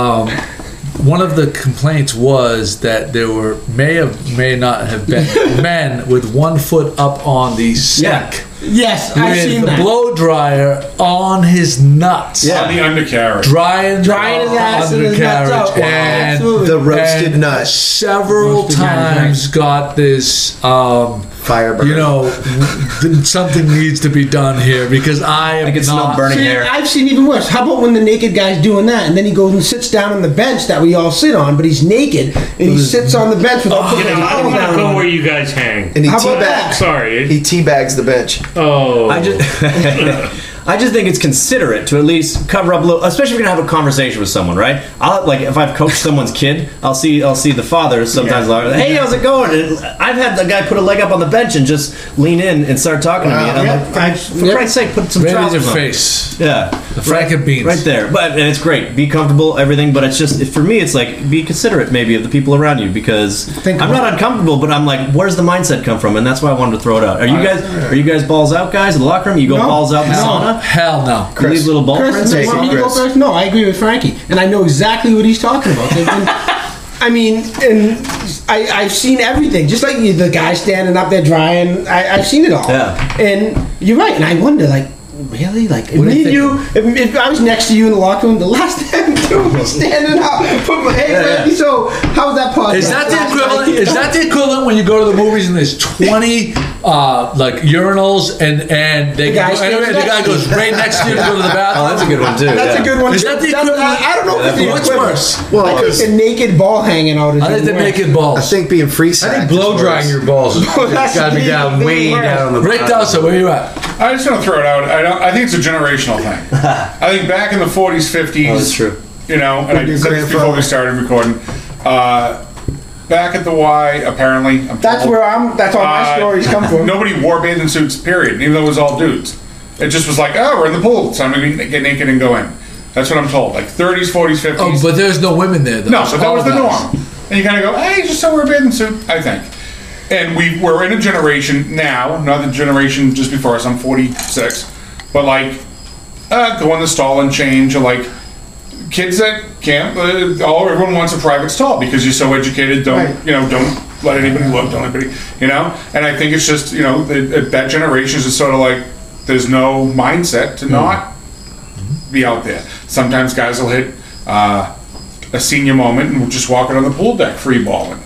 B: one of the complaints was that there may not have been men with 1 foot up on the sink.
F: yes, I've seen
B: With the
F: that.
B: blow dryer on his nuts.
G: Yeah.
H: On the undercarriage.
B: Drying
F: his ass and his nuts out.
B: undercarriage. And
F: Absolutely.
D: The roasted
B: and
D: nut.
B: several
F: Roasted
B: times got this
D: Fireburn.
B: you know, something needs to be done here because I am
G: I can smell
B: not
G: burning
F: See,
G: hair.
F: I've seen even worse. How about when the naked guy's doing that, and then he goes and sits down on the bench that we all sit on, but he's naked, and he sits on the bench without
A: You
F: putting
A: know,
F: a
A: I
F: towel
A: don't want
F: down
A: to go
F: on
A: where
F: it.
A: you guys hang.
D: And he
F: How about that?
D: teabags.
A: Sorry.
D: He teabags the bench.
A: Oh.
G: I just think it's considerate to at least cover up a little, especially if you're gonna have a conversation with someone, right? I'll, like, if I've coached someone's kid, I'll see the father sometimes. Like, hey, how's it going? And I've had the guy put a leg up on the bench and just lean in and start talking to me. And I'm like, for Christ's sake, put some
B: right in your
G: trousers on.
B: face.
G: Yeah,
B: The Franken beans.
G: right there. But and it's great. Be comfortable, everything. But it's just, for me, it's like, be considerate maybe of the people around you, because
F: Think
G: I'm
F: about
G: not uncomfortable, but I'm like, where's the mindset come from? And that's why I wanted to throw it out. Are you guys balls out guys in the locker room? You go
F: No.
G: balls out in the
F: No.
G: sauna?
B: Hell no.
G: You leave little ball
F: Chris,
G: prints?
F: you
D: Take
F: want
D: it,
F: me to go
D: Chris.
F: first? No, I agree with Frankie, and I know exactly what he's talking about. I mean, and I've seen everything. Just like the guy standing up there drying, I've seen it all.
G: Yeah.
F: And you're right, and I wonder, like, really? Like, if
B: What do
F: me
B: you
F: and you, if I was next to you in the locker room, the last thing I do was standing up, put my hands Frankie, so how's that podcast?
B: Is that the equivalent? Is that the equivalent when you go to the movies and there's 20 like urinals and they
F: guy
B: go,
F: stands
B: and the guy
F: next-
B: goes right next to you to go to the bathroom?
G: Oh, that's a good one too.
F: That's
G: yeah.
F: a good one.
B: Is that the
F: That's-
B: equivalent?
F: I don't know if it's the
B: What's
F: equivalent.
B: worse?
D: Well,
F: I think the naked ball hanging out is
B: I think the
F: even worse.
B: naked
D: I
B: balls.
D: think being free
C: I
D: sacked
C: think
D: is
C: blow
D: worse.
C: drying your balls has
F: That's
C: got to be
F: the
C: down
F: thing
C: way
F: worse.
C: down on the
B: Rick Dowser, where you at?
H: I'm just gonna throw it out. I think it's a generational thing. I think back in the 40s, 50s.
G: Oh, that's true.
H: You know, and I
D: Your
H: said this before
D: grandfather.
H: we started recording. Back at the Y, apparently. I'm
F: That's
H: told,
F: where that's all my stories come from.
H: Nobody wore bathing suits, period, even though it was all dudes. It just was like, oh, we're in the pool. It's time to get naked and go in. That's what I'm told. Like 30s, 40s, 50s.
B: Oh, but there's no women there, though.
H: No,
B: It's
H: but that
B: all
H: was the
B: guys.
H: norm. And you kind of go, hey, just so wear a bathing suit, I think. And we're in a generation now, not the generation just before us, I'm 46, but like, go in the stall and change, or like, kids that can't, everyone wants a private stall because you're so educated, don't let anybody look, don't let anybody, you know? And I think it's just, that generation is just sort of like, there's no mindset to not be out there. Sometimes guys will hit a senior moment and we'll just walk out on the pool deck free balling.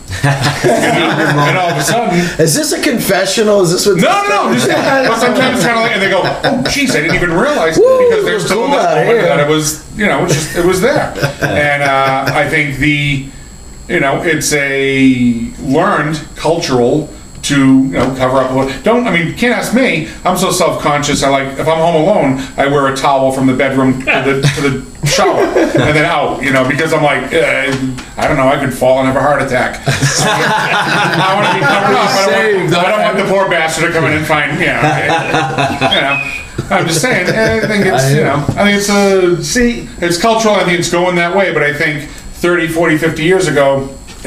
H: And all of a sudden,
D: Is this a confessional? Is this what?
H: no, just, but sometimes it's kind of like, and they go, oh, jeez, I didn't even realize
D: Woo,
H: because they're still in
D: cool
H: that
D: out
H: moment
D: here.
H: that it was, it was there. And I think it's a learned cultural to cover up a little. You can't ask me. I'm so self-conscious. If I'm home alone, I wear a towel from the bedroom to the shower and then out, because I'm like, I don't know, I could fall and have a heart attack. I want to be covered up. I don't want the poor bastard to come in and find, I'm just saying. I think it's it's cultural. I think it's going that way. But I think 30, 40, 50 years ago.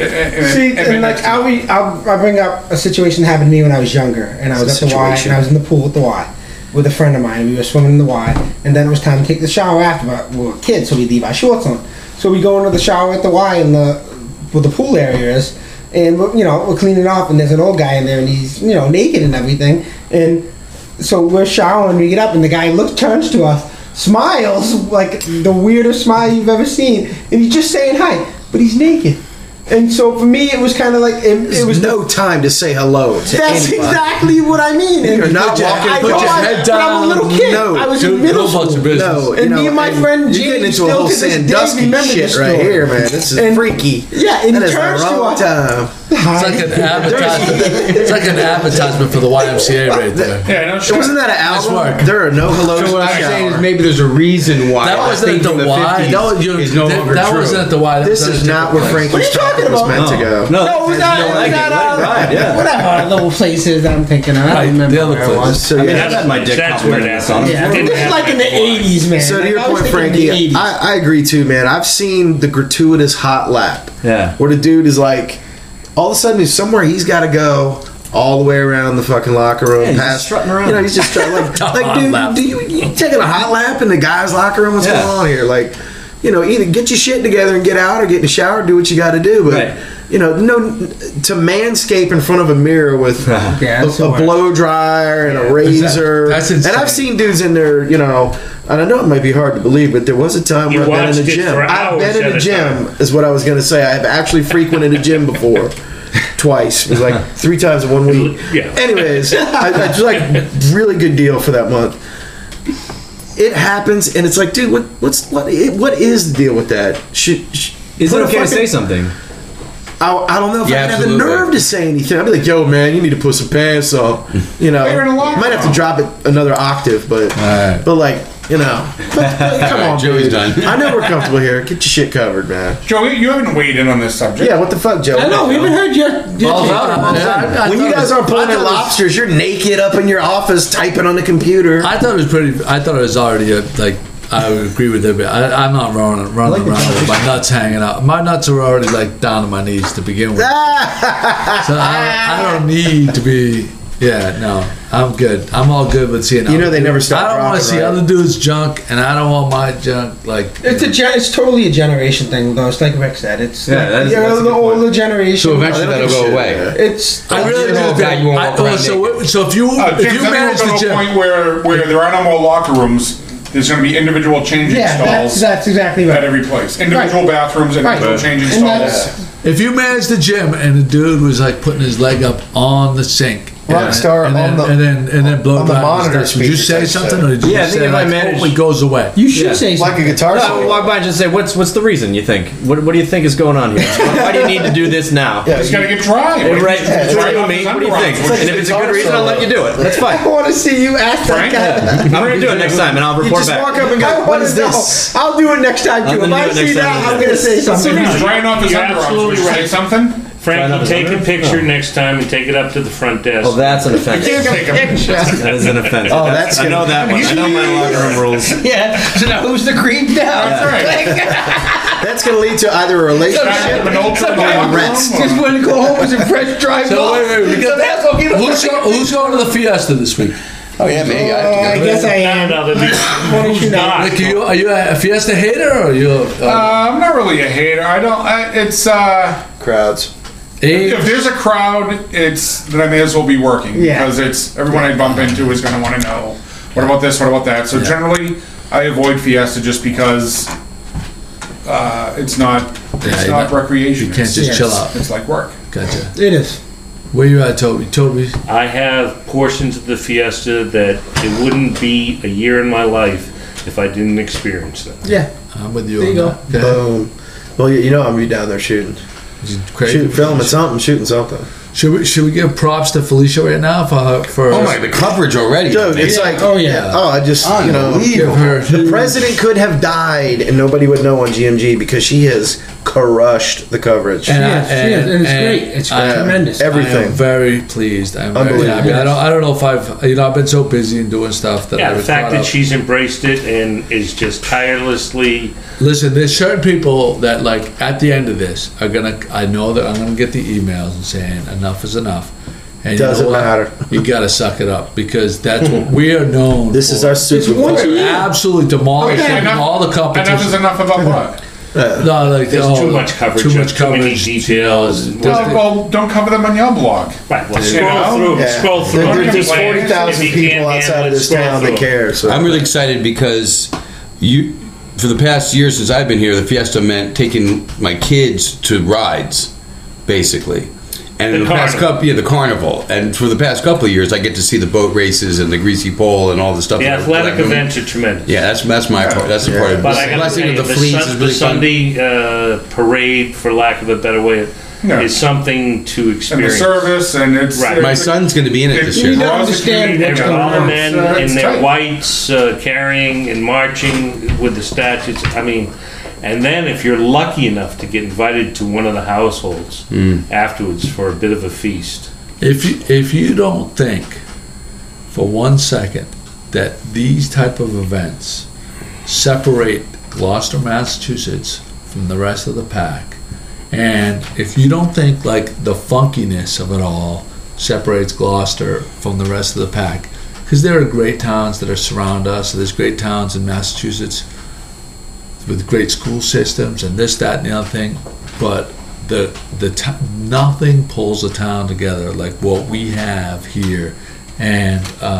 F: I'll bring up a situation that happened to me when I was younger, and I was at the Y, and I was in the pool at the Y with a friend of mine. We were swimming in the Y, and then it was time to take the shower after. But we were kids, so we leave our shorts on. So we go into the shower at the Y where the pool area is, and we're cleaning off, and there's an old guy in there, and he's naked and everything, and so we're showering. We get up, and the guy turns to us, smiles like the weirdest smile you've ever seen, and he's just saying hi, but he's naked. And so for me, it was kind of like it was
D: no time to say hello to
F: That's
D: anybody.
F: exactly what I mean. And
D: You're not walking.
B: Put your head down.
F: But I'm a little kid.
D: No,
F: I was in middle school.
D: No,
F: and me and my friend
D: you're getting
F: James
D: into a
F: still
D: whole
F: to this day
D: Sandusky
F: remember
D: shit
F: this
D: right
F: story.
D: here, man. This is freaky.
F: Yeah, and
D: that
F: he
D: is
F: turns
D: the
F: to
D: wrong
F: us.
D: time.
B: It's like an advertisement. It's like an advertisement for the YMCA right there.
H: Yeah, no shit.
D: Wasn't that an
B: Nice
D: album?
B: work.
D: There are no hellos.
C: So what
D: in the
C: I'm saying is
D: shower.
C: maybe there's a reason why
B: That wasn't
C: thing
B: at the
C: from
B: Y.
C: 50s is no longer
B: That
C: true.
B: wasn't at the Y. That
D: This
B: was
D: is
B: at a
D: not
B: different
D: where
B: place.
D: Frankie's
F: What are you
D: talking was
F: talking
D: meant to go.
F: No, it was that whatever little places that I'm thinking of. I
B: Right,
F: don't remember
B: the other
F: where it was.
B: places.
D: So,
G: I mean,
D: yeah.
G: I've had my dick
A: That's where
G: complimented
A: it
G: in the sun.
A: happens.
F: Yeah,
A: Didn't
F: this is
A: happen
F: like in the
A: at the Y.
F: 80s, man.
D: So to
F: Like,
D: your
F: I was
D: point,
F: thinking
D: Frankie,
F: in the 80s.
D: I agree too, man. I've seen the gratuitous hot lap.
G: Yeah.
D: Where the dude is like, all of a sudden, he's somewhere he's got to go all the way around the fucking locker room.
G: Yeah, he's
D: past,
G: just strutting around.
D: he's just strutting. Like
B: Hot
D: dude,
B: lap.
D: you taking a hot lap in the guys' locker room? What's
G: Yeah.
D: going on here? Like, either get your shit together and get out, or get in the shower, do what you got to do. But
G: Right.
D: to manscape in front of a mirror with
F: Yeah, that's
D: a
F: the worst.
D: blow dryer and a razor.
B: That's insane.
D: And I've seen dudes in there, and I know it might be hard to believe, but there was a time
A: You
D: where I've been in
A: watched
D: a
A: it
D: gym.
A: for
D: I've been
A: hours
D: in
A: at
D: a
A: a
D: gym,
A: time.
D: is what I was going to say. I've actually frequented a gym before. Twice. It was like 3 times in 1 week.
A: Yeah.
D: Anyways, I just like really good deal for that month. It happens, and it's like, dude, what is the deal with that?
G: Is
D: put
G: it
D: a
G: okay to
D: fucking-
G: say something?
D: I don't know if
C: Yeah,
D: I have the
C: absolutely.
D: nerve to say anything. I'd be like, yo, man, you need to put some pants on.
H: You're in a locker
D: might have to
H: room.
D: drop it another octave, but
B: Alright.
D: but like, come on,
C: Joey's
D: dude.
C: done.
D: I know we're comfortable here. Get your shit covered, man.
H: Joe, you haven't weighed in on this subject.
D: Yeah, what the fuck, Joe?
F: I know, we haven't heard your
B: Balls
F: take
B: out.
F: on it.
B: Yeah, I
D: When you
B: thought
D: guys
B: it was-
D: aren't pulling
B: I
D: in
B: thought it was-
D: lobsters, you're naked up in your office typing on the computer.
B: I thought it was pretty. I thought it was already like. I would agree with it. But I'm not running around with my nuts hanging out. My nuts are already like down to my knees to begin with. So I don't need to be. Yeah, no, I'm good. I'm all good with seeing.
D: You know
B: other
D: they never
B: dudes.
D: stop
B: I don't want
D: rocking,
B: to see
D: right?
B: other dudes' junk, and I don't want my junk. Like
F: It's totally a generation thing, though. It's like Rick said. It's
G: Yeah,
F: like,
G: that's a
F: the
G: good point.
F: older generation.
C: So eventually
D: I don't
C: that'll
D: give a
C: go
D: shit,
C: away.
D: yeah.
F: It's
B: I really
C: You're
B: do
C: old guy, you won't walk around
B: so if you
H: James,
B: if you
H: I
B: manage
H: think
B: the
H: we're to a
B: gym,
H: point where there are no more locker rooms. There's going to be individual changing
F: yeah,
H: stalls
F: that's exactly
H: at
F: right.
H: every place. Individual
F: Right.
H: bathrooms, individual
F: Right.
H: changing
F: And
H: stalls.
F: that's-
B: if you manage the gym and the dude was like putting his leg up on the sink,
D: Rockstar
B: and then,
D: on the-
B: and then blow
D: on the
B: dry his
D: monitor
B: nuts. Would you
D: speaker
B: say
D: type
B: something,
D: shit.
B: or did you
G: Yeah, I
B: just
G: think
B: say
G: if I
B: like,
G: manage-
B: hopefully goes away?
F: You should
G: Yeah.
F: say
D: Like
F: something.
D: a guitar
G: No, I
D: solo.
G: would walk by and just say, what's the reason you think? What do you think is going on here? Why do you need to do this now?
D: Yeah,
H: It's got to get dry.
G: Right,
H: It's
G: it's
H: dry
G: right
H: off
G: on me.
H: his
G: What do you think?
H: underarms.
G: And if it's a good reason, I'll let you do it. That's fine.
F: I want to see you ask that
H: Frank?
F: guy.
G: I'm gonna do it next time, and I'll
D: You
G: report
D: just
G: back.
D: walk up and go,
F: I
D: what
F: wanna
D: is
F: know.
D: this?
F: I'll do it next time
G: I'm
F: too. If
G: gonna
F: I
G: do it
F: see
G: next
F: that,
G: time.
F: I'm gonna say something.
H: He's drying off his
A: You're
H: underarms.
A: absolutely
H: Would you say
A: right.
H: something?
A: Frankie, take a picture next time and take it up to the front desk.
G: Well, that's an offense.
H: Can't take a picture.
G: That is an offense.
D: Oh, that's
G: I know
D: gonna-
G: that one. I know my locker room rules.
F: Yeah. So now who's the creep down?
H: That's right.
D: That's going to lead to either a relationship
H: An ultra
D: or rest.
F: Just want to go home with some fresh dry
B: So wait, we got
F: that's okay.
B: who's going to the fiesta this week?
C: Oh yeah, me.
F: I guess I am.
A: No, there'll be who's not.
B: Like, are you a fiesta hater or are you?
H: I'm not really a hater. I don't. It's
D: Crowds.
H: if there's a crowd, then I may as well be working
F: Yeah.
H: because it's everyone I bump into is going to want to know what about this, what about that. So generally, I avoid Fiesta just because it's not recreation.
B: You can't just
H: It's-
B: chill out.
H: It's like work.
B: Gotcha.
F: It is.
B: Where you at, Toby? Toby.
A: I have portions of the fiesta that it wouldn't be a year in my life if I didn't experience them.
F: Yeah.
B: I'm with you.
F: There you
B: on that. Okay.
D: Boom. Well, you know I'm going to be down there shooting.
B: Crazy.
D: Shooting, filming something, shooting something.
B: Should we give props to Felicia right now for
C: Oh my, the coverage already.
D: Dude, it's like,
F: Oh yeah.
D: oh, I just,
B: give her
D: the president could have died and nobody would know on GMG because she has crushed the coverage.
F: She is, and it's great. It's tremendous.
D: Everything.
B: I am very pleased. I'm
D: Unbelievable.
B: very happy. I don't know if I've been so busy and doing stuff that I
A: The
B: was
A: fact
B: caught
A: that
B: up.
A: she's embraced it and is just tirelessly.
B: Listen, there's certain people that, like, at the end of this are gonna. I know that I'm gonna get the emails and saying enough is enough. And
D: Doesn't matter.
B: You gotta suck it up because that's what we are known.
D: This
B: for.
D: is our Super Bowl.
F: once a year.
B: Absolutely demolishing
H: Okay, enough-
B: all the competition.
H: Enough is enough about what?
B: No, like
A: There's too much coverage,
B: too much
A: too many
B: coverage,
A: details.
H: Well, don't cover them on your blog.
A: Right, well,
H: You know?
A: scroll through.
D: There's
A: If
D: 40,000
A: you
D: people
A: can't
D: outside
A: handle
D: of
A: it,
D: this
A: scroll
D: town that
A: through.
D: care. So.
C: I'm really excited because for the past year since I've been here, the Fiesta meant taking my kids to rides, basically. And in
A: The
C: the past
A: carnival.
C: couple, the carnival. And for the past couple of years, I get to see the boat races and the greasy pole and all the stuff.
A: The
C: that
A: athletic
C: I'm doing.
A: events are tremendous.
C: Yeah, that's my part. That's the part of it.
A: But I got to
C: Blessing
A: tell
C: of
A: you,
C: the fleets is
A: the
C: really fun.
A: Sunday parade, for lack of a better way,
H: Yeah.
A: is something to
H: And the
A: experience.
H: service, and it's
A: Right.
C: My son's going to be in it this
H: You
C: year.
F: You don't
H: Draws the
F: understand
H: community
F: what's
A: And
F: going
A: all the
F: on.
A: men
H: It's
A: in their
H: tight.
A: whites carrying and marching with the statutes. I mean, and then if you're lucky enough to get invited to one of the households afterwards for a bit of a feast.
B: If you don't think for 1 second that these type of events separate Gloucester, Massachusetts from the rest of the pack, and if you don't think like the funkiness of it all separates Gloucester from the rest of the pack, because there are great towns that are surround us, there's great towns in Massachusetts with great school systems and this, that, and the other thing, but nothing pulls a town together like what we have here, and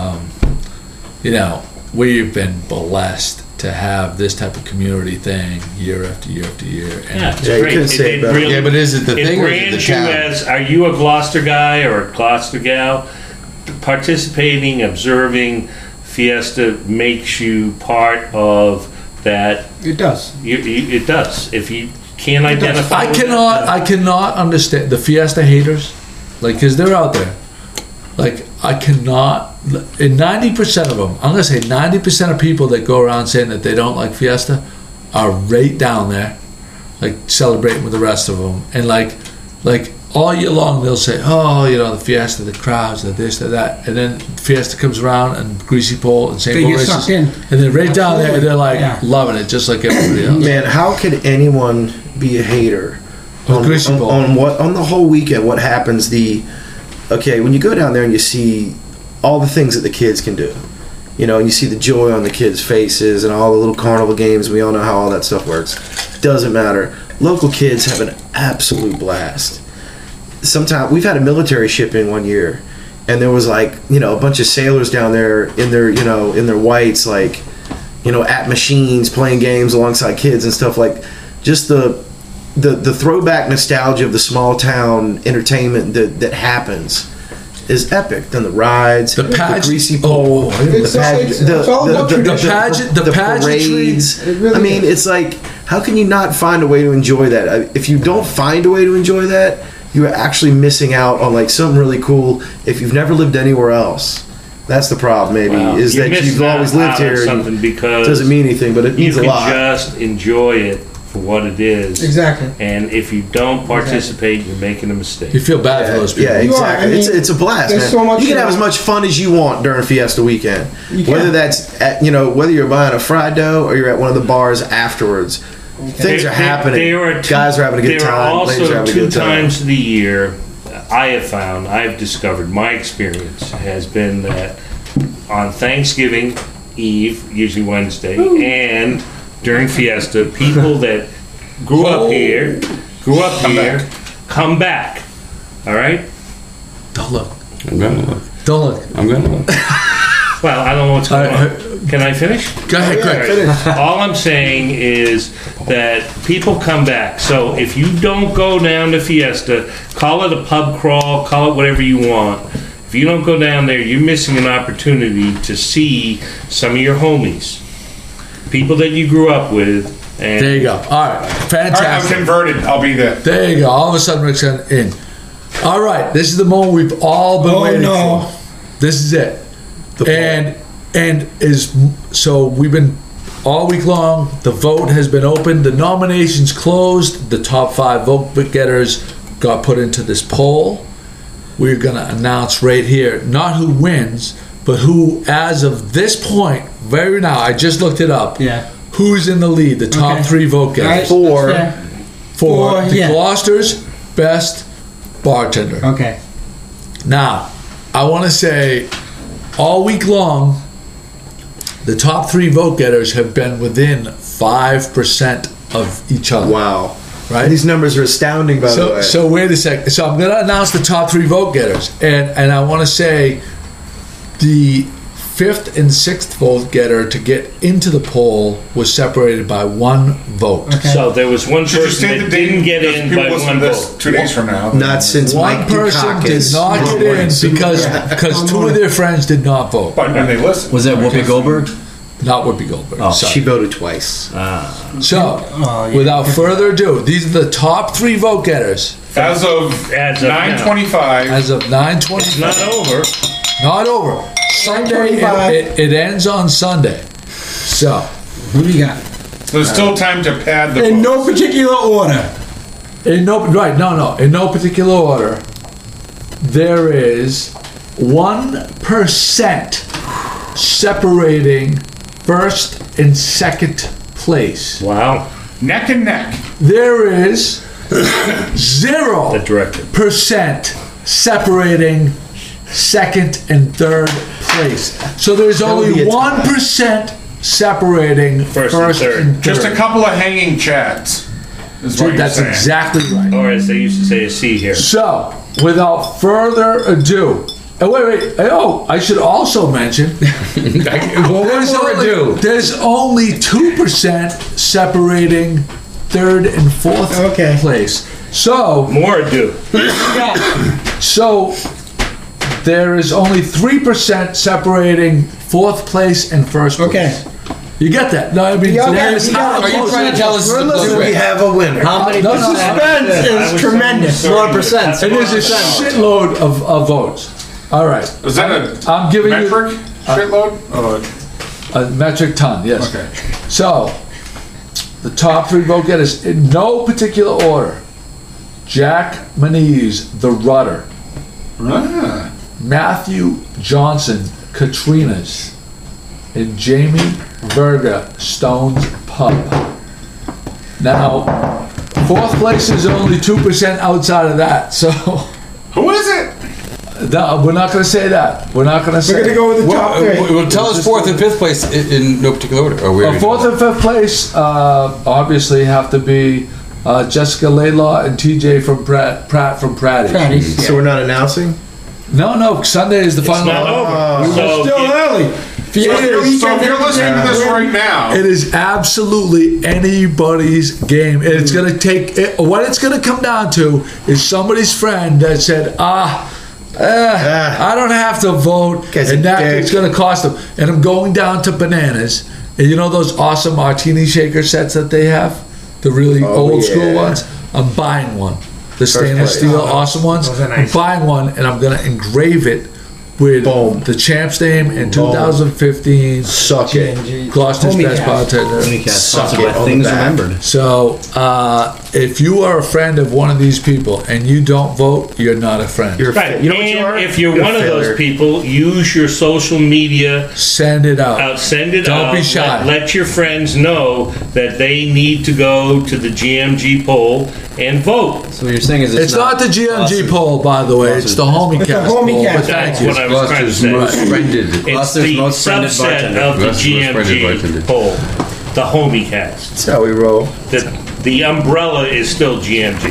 B: we've been blessed to have this type of community thing year after year after year. And
A: Yeah, it's
D: Yeah, you
A: great.
D: couldn't say it better.
C: Yeah, but is it the
A: it
C: thing or is it the
A: brands you
C: town?
A: as, are you a Gloucester guy or a Gloucester gal? Participating, observing Fiesta makes you part of that.
F: It does.
A: It does. If you can't identify,
B: I
A: with
B: cannot understand the Fiesta haters, like, because they're out there. Like, I cannot. And 90% of them, I'm gonna say 90% of people that go around saying that they don't like Fiesta are right down there, like celebrating with the rest of them, and like all year long they'll say, oh, the Fiesta, the crowds, the this, the that, and then Fiesta comes around and Greasy Pole and St.
F: They
B: Louis
F: get sucked in.
B: and they're right down there, and they're like
F: Yeah.
B: loving it, just like everybody else.
D: Man, how could anyone be a hater
B: Of Greasy Pole.
D: on the whole weekend? What happens? When you go down there and you see all the things that the kids can do, and you see the joy on the kids' faces and all the little carnival games. We all know how all that stuff works. Doesn't matter. Local kids have an absolute blast. Sometimes we've had a military ship in one year, and there was a bunch of sailors down there in their in their whites, at machines playing games alongside kids and stuff, like just the throwback nostalgia of the small town entertainment that happens is epic. Then the rides, the greasy pole, the parades.
F: It really
D: I mean, it's like, how can you not find a way to enjoy that? If you don't find a way to enjoy that, you are actually missing out on something really cool. If you've never lived anywhere else, that's the problem. Maybe is
A: you're
D: that you've
A: missing
D: always
A: out
D: lived
A: on
D: here.
A: something because
D: it doesn't mean anything, but it
A: you
D: means a
A: can
D: lot.
A: just enjoy it for what it is.
F: Exactly.
A: And if you don't participate, you're making a mistake.
B: You feel bad for those people.
D: Yeah,
F: You are.
D: exactly.
F: I mean,
D: it's a blast,
F: there's
D: man.
F: so much
D: You can have
F: more-
D: as much fun as you want during Fiesta weekend.
F: You can.
D: Whether that's at, whether you're buying a fried dough or you're at one of the bars afterwards. Things are happening. Guys are having a good
A: There
D: time.
A: are
D: Ladies are
A: also
D: having a
A: two
D: good time.
A: times of the year I've discovered, my experience has been that on Thanksgiving Eve, usually Wednesday, and during Fiesta, people that grew up here, come back. All right?
B: Don't look.
C: I'm going to look.
B: Don't look.
C: I'm going to look.
A: Well, I don't know what's going on. Can I finish?
B: Go ahead, quick.
A: All I'm saying is that people come back. So if you don't go down to Fiesta, call it a pub crawl, call it whatever you want. If you don't go down there, you're missing an opportunity to see some of your homies, people that you grew up with. And
B: There you go. All right,
H: All right, I'm
B: fantastic.
H: converted. I'll be there.
B: There you go. All of a sudden, Rick's in. All right, this is the moment we've all been waiting for. This is it. And so we've been all week long, the vote has been opened. The nominations closed. The top 5 vote getters got put into this poll. We're going to announce right here, not who wins, but who, as of this point, very now, I just looked it up.
F: Yeah.
B: Who's in the lead? The top 3 vote getters.
F: All right.
B: For the
F: yeah.
B: Gloucester's best bartender.
F: Okay.
B: Now, I want to say, all week long, the top 3 vote getters have been within 5% of each other.
D: Wow.
B: Right?
D: These numbers are astounding, by the way.
B: So wait a second. So I'm going to announce the top 3 vote getters, and I want to say the 5th and 6th vote getter to get into the poll was separated by 1 vote.
F: Okay.
A: So there was one
H: Should you
A: person
H: state
A: that
H: the date?
A: didn't get
H: Because
A: in
H: people
A: by
H: listen
A: one
H: to this
A: vote.
H: 2 days from now.
D: Not since
B: One
D: Mike
B: person did
D: Dukakis
B: not
D: was
B: get in
D: born.
B: because 2 of their friends did not vote.
H: But when they listen.
G: Was that Whoopi Goldberg?
B: Not Whoopi Goldberg.
G: Oh.
B: Sorry.
D: She voted twice.
B: So,
F: yeah.
B: without further ado, these are the top 3 vote getters
H: As of
A: As of
H: 9:25.
B: as of 9:20.
A: Not over.
B: Not over. Sunday.
F: 9:25.
B: It ends on Sunday. So,
F: Who do you got?
H: There's still time to pad the
F: In
H: votes.
F: no particular order.
B: in no particular order, there is 1% separating first and second place.
A: Wow.
H: Neck and neck.
B: There is 0% separating second and third place. So there's
D: would
B: only
D: be a tie.
B: 1% separating
A: First
B: first,
A: and third.
B: and third.
H: Just a couple of hanging chads. Is what
B: Dude,
H: you're
B: that's
H: saying.
B: exactly right.
A: Or as they used to say, a C here.
B: So, without further ado, wait. Oh, I should also mention there's only 2% separating third and fourth
F: Okay.
B: place. So,
A: More ado.
B: so there is only 3% separating fourth place and first place.
F: Okay.
B: You get that? No, I mean,
F: Yeah,
B: that
F: okay,
B: is
F: you
B: how
F: got it.
C: Are you
B: close
C: trying
B: it
C: to
B: is.
C: tell us the
D: Do we
C: blue?
D: have a winner?
G: How many
B: No, no,
F: Suspense
A: I
F: is
A: was
F: tremendous.
A: saying
G: What percent?
B: It is a shitload of votes. All right.
H: Is that
B: I'm giving you-
H: metric shitload?
B: A metric ton, yes.
H: Okay.
B: So, the top 3 vote getters, in no particular order: Jack Manise, the Rudder; Matthew Johnson, Katrina's; and Jamie Berger, Stone's Pub. Now, fourth place is only 2% outside of that, so
H: Who is it?
B: no, we're not going to say that. We're not going to say.
F: We're going to go with the top 3.
C: Well, tell us 4th and 5th place in no particular order. Or where?
B: Fourth and fifth place obviously have to be Jessica Laylaw and TJ from Pratt from Pratty's.
F: Pratty's.
D: So we're not announcing?
B: No, Sunday is the
A: It's
B: final.
A: not over. So
F: Still early.
H: So if you're listening to this right now,
B: It is absolutely anybody's game. And it's going to take what it's going to come down to is somebody's friend that said, I don't have to vote,
D: Guy's a
B: and that
D: dick.
B: it's going to cost them. And I'm going down to Bananas, and you know those awesome martini shaker sets that they have, the really old school
D: yeah.
B: ones. I'm buying one, the stainless
D: place.
B: steel awesome ones.
F: Those are nice.
B: I'm buying one, and I'm going to engrave it with
D: Boom.
B: the champ's name in 2015.
D: Suck it.
F: GMG.
B: Gloucester's
F: Homie
B: best
F: cast.
B: bartender.
D: Suck
G: Sponsored
D: it
G: by
D: on the
G: Things
D: back.
G: Remembered.
B: So, if you are a friend of one of these people and you don't vote, you're not a friend.
D: You're a
A: Right.
D: you know what you are?
A: And if you're
D: a
A: one of
D: failure.
A: those people, use your social media
B: Send it out.
A: Send it
B: Don't
A: out.
B: be shy.
A: Let your friends know that they need to go to the GMG poll and vote.
G: So what you're saying is
B: It's not the GMG poll, by the way. It's the homie
F: It's the
B: cast
F: homie
B: poll.
F: cast.
B: But thank
A: That's
B: you.
A: what I was trying to
C: Gloucester's
A: say.
C: most friended.
A: It's
G: Gloucester's
A: the
G: most friended
A: subset
G: bartender.
A: of the
C: Gloucester's most friended
A: GMG
C: bartender.
A: poll, the homie cast.
D: That's how we roll.
A: The umbrella is still GMG.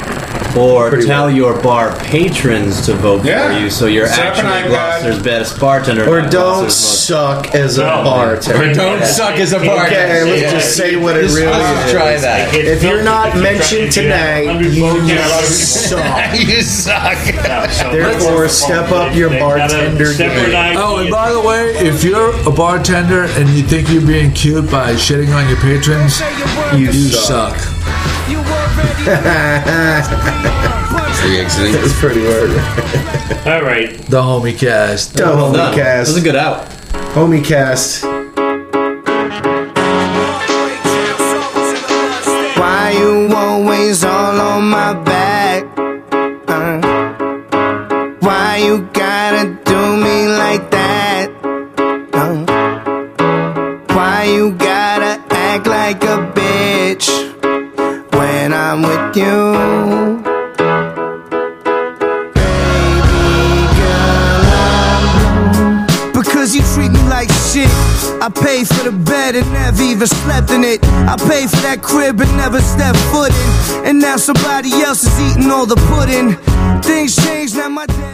G: Or
D: Pretty
G: tell
D: well.
G: your bar patrons to vote
H: Yeah.
G: for you, so you're
H: Set up an
G: actually
H: iPad.
G: Gloucester's best bartender.
D: Or
G: not
D: don't
G: Gloucester's most-
D: suck as a
A: No.
D: bartender.
A: Or
C: don't suck as a bartender.
D: Okay, let's
A: Yeah.
D: just say what it
C: Just
D: really is.
C: try that.
D: If you're not mentioned tonight, you suck.
C: You suck.
D: Therefore, step up your bartender game.
B: Oh, and by the way, if you're a bartender and you think you're being cute by shitting on your patrons,
D: You
B: you
D: suck.
B: suck.
C: Free exiting.
D: That's pretty word.
A: All right.
B: The homie cast.
D: The
G: Well
D: homie
G: done. That was
D: cast.
G: a good out.
D: Homie cast.
E: I paid for the bed and never even slept in it. I paid for that crib and never stepped foot in. And now somebody else is eating all the pudding. Things change, now my day